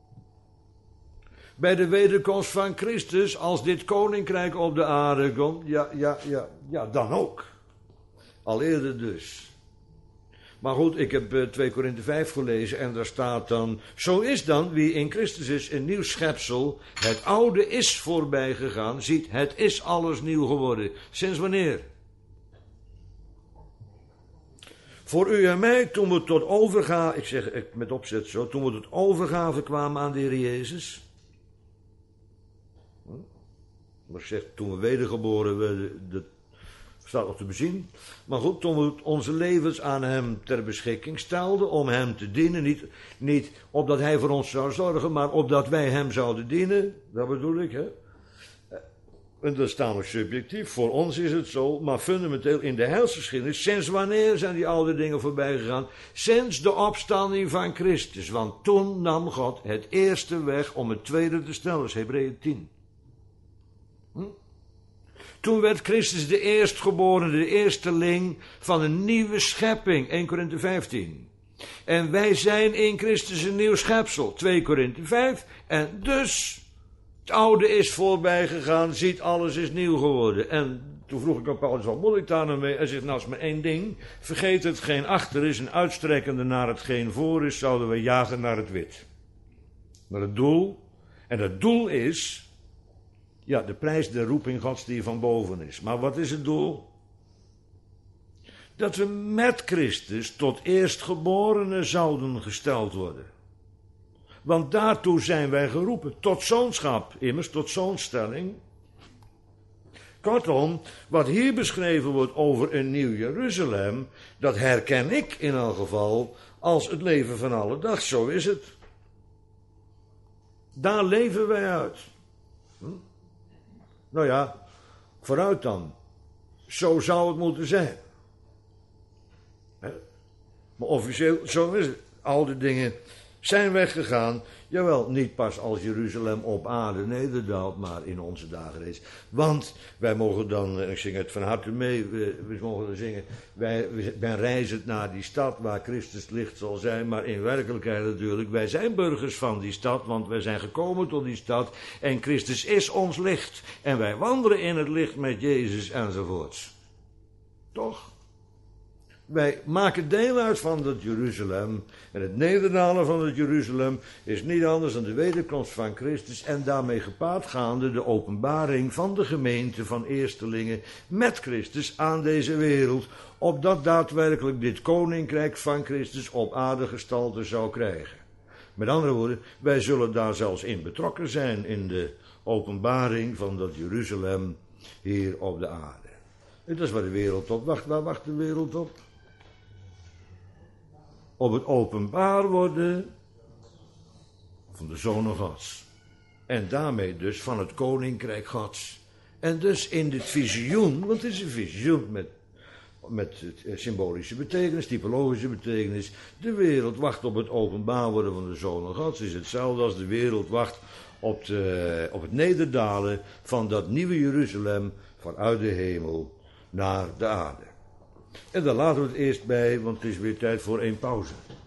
S1: Bij de wederkomst van Christus, als dit koninkrijk op de aarde komt, ja, dan ook. Al eerder dus. Maar goed, ik heb 2 Korinthe 5 gelezen en daar staat dan: zo is dan wie in Christus is een nieuw schepsel. Het oude is voorbij gegaan. Ziet, het is alles nieuw geworden. Sinds wanneer? Voor u en mij, toen we tot overgave, ik zeg met opzet zo, toen we tot overgave kwamen aan de Heer Jezus. Maar ik zeg, toen we wedergeboren werden, dat staat nog te bezien. Maar goed, toen we onze levens aan Hem ter beschikking stelden om Hem te dienen. Niet opdat Hij voor ons zou zorgen, maar opdat wij Hem zouden dienen. Dat bedoel ik, hè. En dat is namelijk subjectief. Voor ons is het zo, maar fundamenteel in de heilsgeschiedenis. Sinds wanneer zijn die oude dingen voorbij gegaan? Sinds de opstanding van Christus. Want toen nam God het eerste weg om het tweede te stellen. Dat is Hebreeën 10. Toen werd Christus de eerstgeborene, de eersteling van een nieuwe schepping. 1 Korinthe 15. En wij zijn in Christus een nieuw schepsel. 2 Korinthe 5. En dus, het oude is voorbij gegaan, ziet, alles is nieuw geworden. En toen vroeg ik aan Paulus, wat moet ik daar nou mee? Hij zegt, nou is maar één ding. Vergeet hetgeen achter is en uitstrekkende naar hetgeen voor is, zouden we jagen naar het wit. Naar het doel. En het doel is, ja, de prijs der roeping Gods die van boven is. Maar wat is het doel? Dat we met Christus tot eerstgeborenen zouden gesteld worden. Want daartoe zijn wij geroepen. Tot zoonschap, immers, tot zoonstelling. Kortom, wat hier beschreven wordt over een nieuw Jeruzalem, dat herken ik in elk geval als het leven van alle dag. Zo is het. Daar leven wij uit. Nou ja, vooruit dan. Zo zou het moeten zijn. Maar officieel, zo is het. Oude dingen zijn weggegaan. Jawel, niet pas als Jeruzalem op aarde nederdaalt, maar in onze dagen is. Want wij mogen dan, ik zing het van harte mee, we mogen dan zingen, wij reizen naar die stad waar Christus licht zal zijn, maar in werkelijkheid natuurlijk, wij zijn burgers van die stad, want wij zijn gekomen tot die stad en Christus is ons licht. En wij wandelen in het licht met Jezus enzovoorts. Toch? Wij maken deel uit van dat Jeruzalem. En het nederdalen van het Jeruzalem is niet anders dan de wederkomst van Christus. En daarmee gepaard gaande de openbaring van de gemeente van eerstelingen met Christus aan deze wereld. Opdat daadwerkelijk dit koninkrijk van Christus op aarde gestalte zou krijgen. Met andere woorden, wij zullen daar zelfs in betrokken zijn in de openbaring van dat Jeruzalem hier op de aarde. En dat is waar de wereld op wacht. Waar wacht de wereld op? Op het openbaar worden van de Zonen Gods. En daarmee dus van het Koninkrijk Gods. En dus in dit visioen, want het is een visioen met met symbolische betekenis, typologische betekenis. De wereld wacht op het openbaar worden van de Zoon Gods. Het is hetzelfde als de wereld wacht op het nederdalen van dat nieuwe Jeruzalem vanuit de hemel naar de aarde. En daar laten we het eerst bij, want het is weer tijd voor 1 pauze.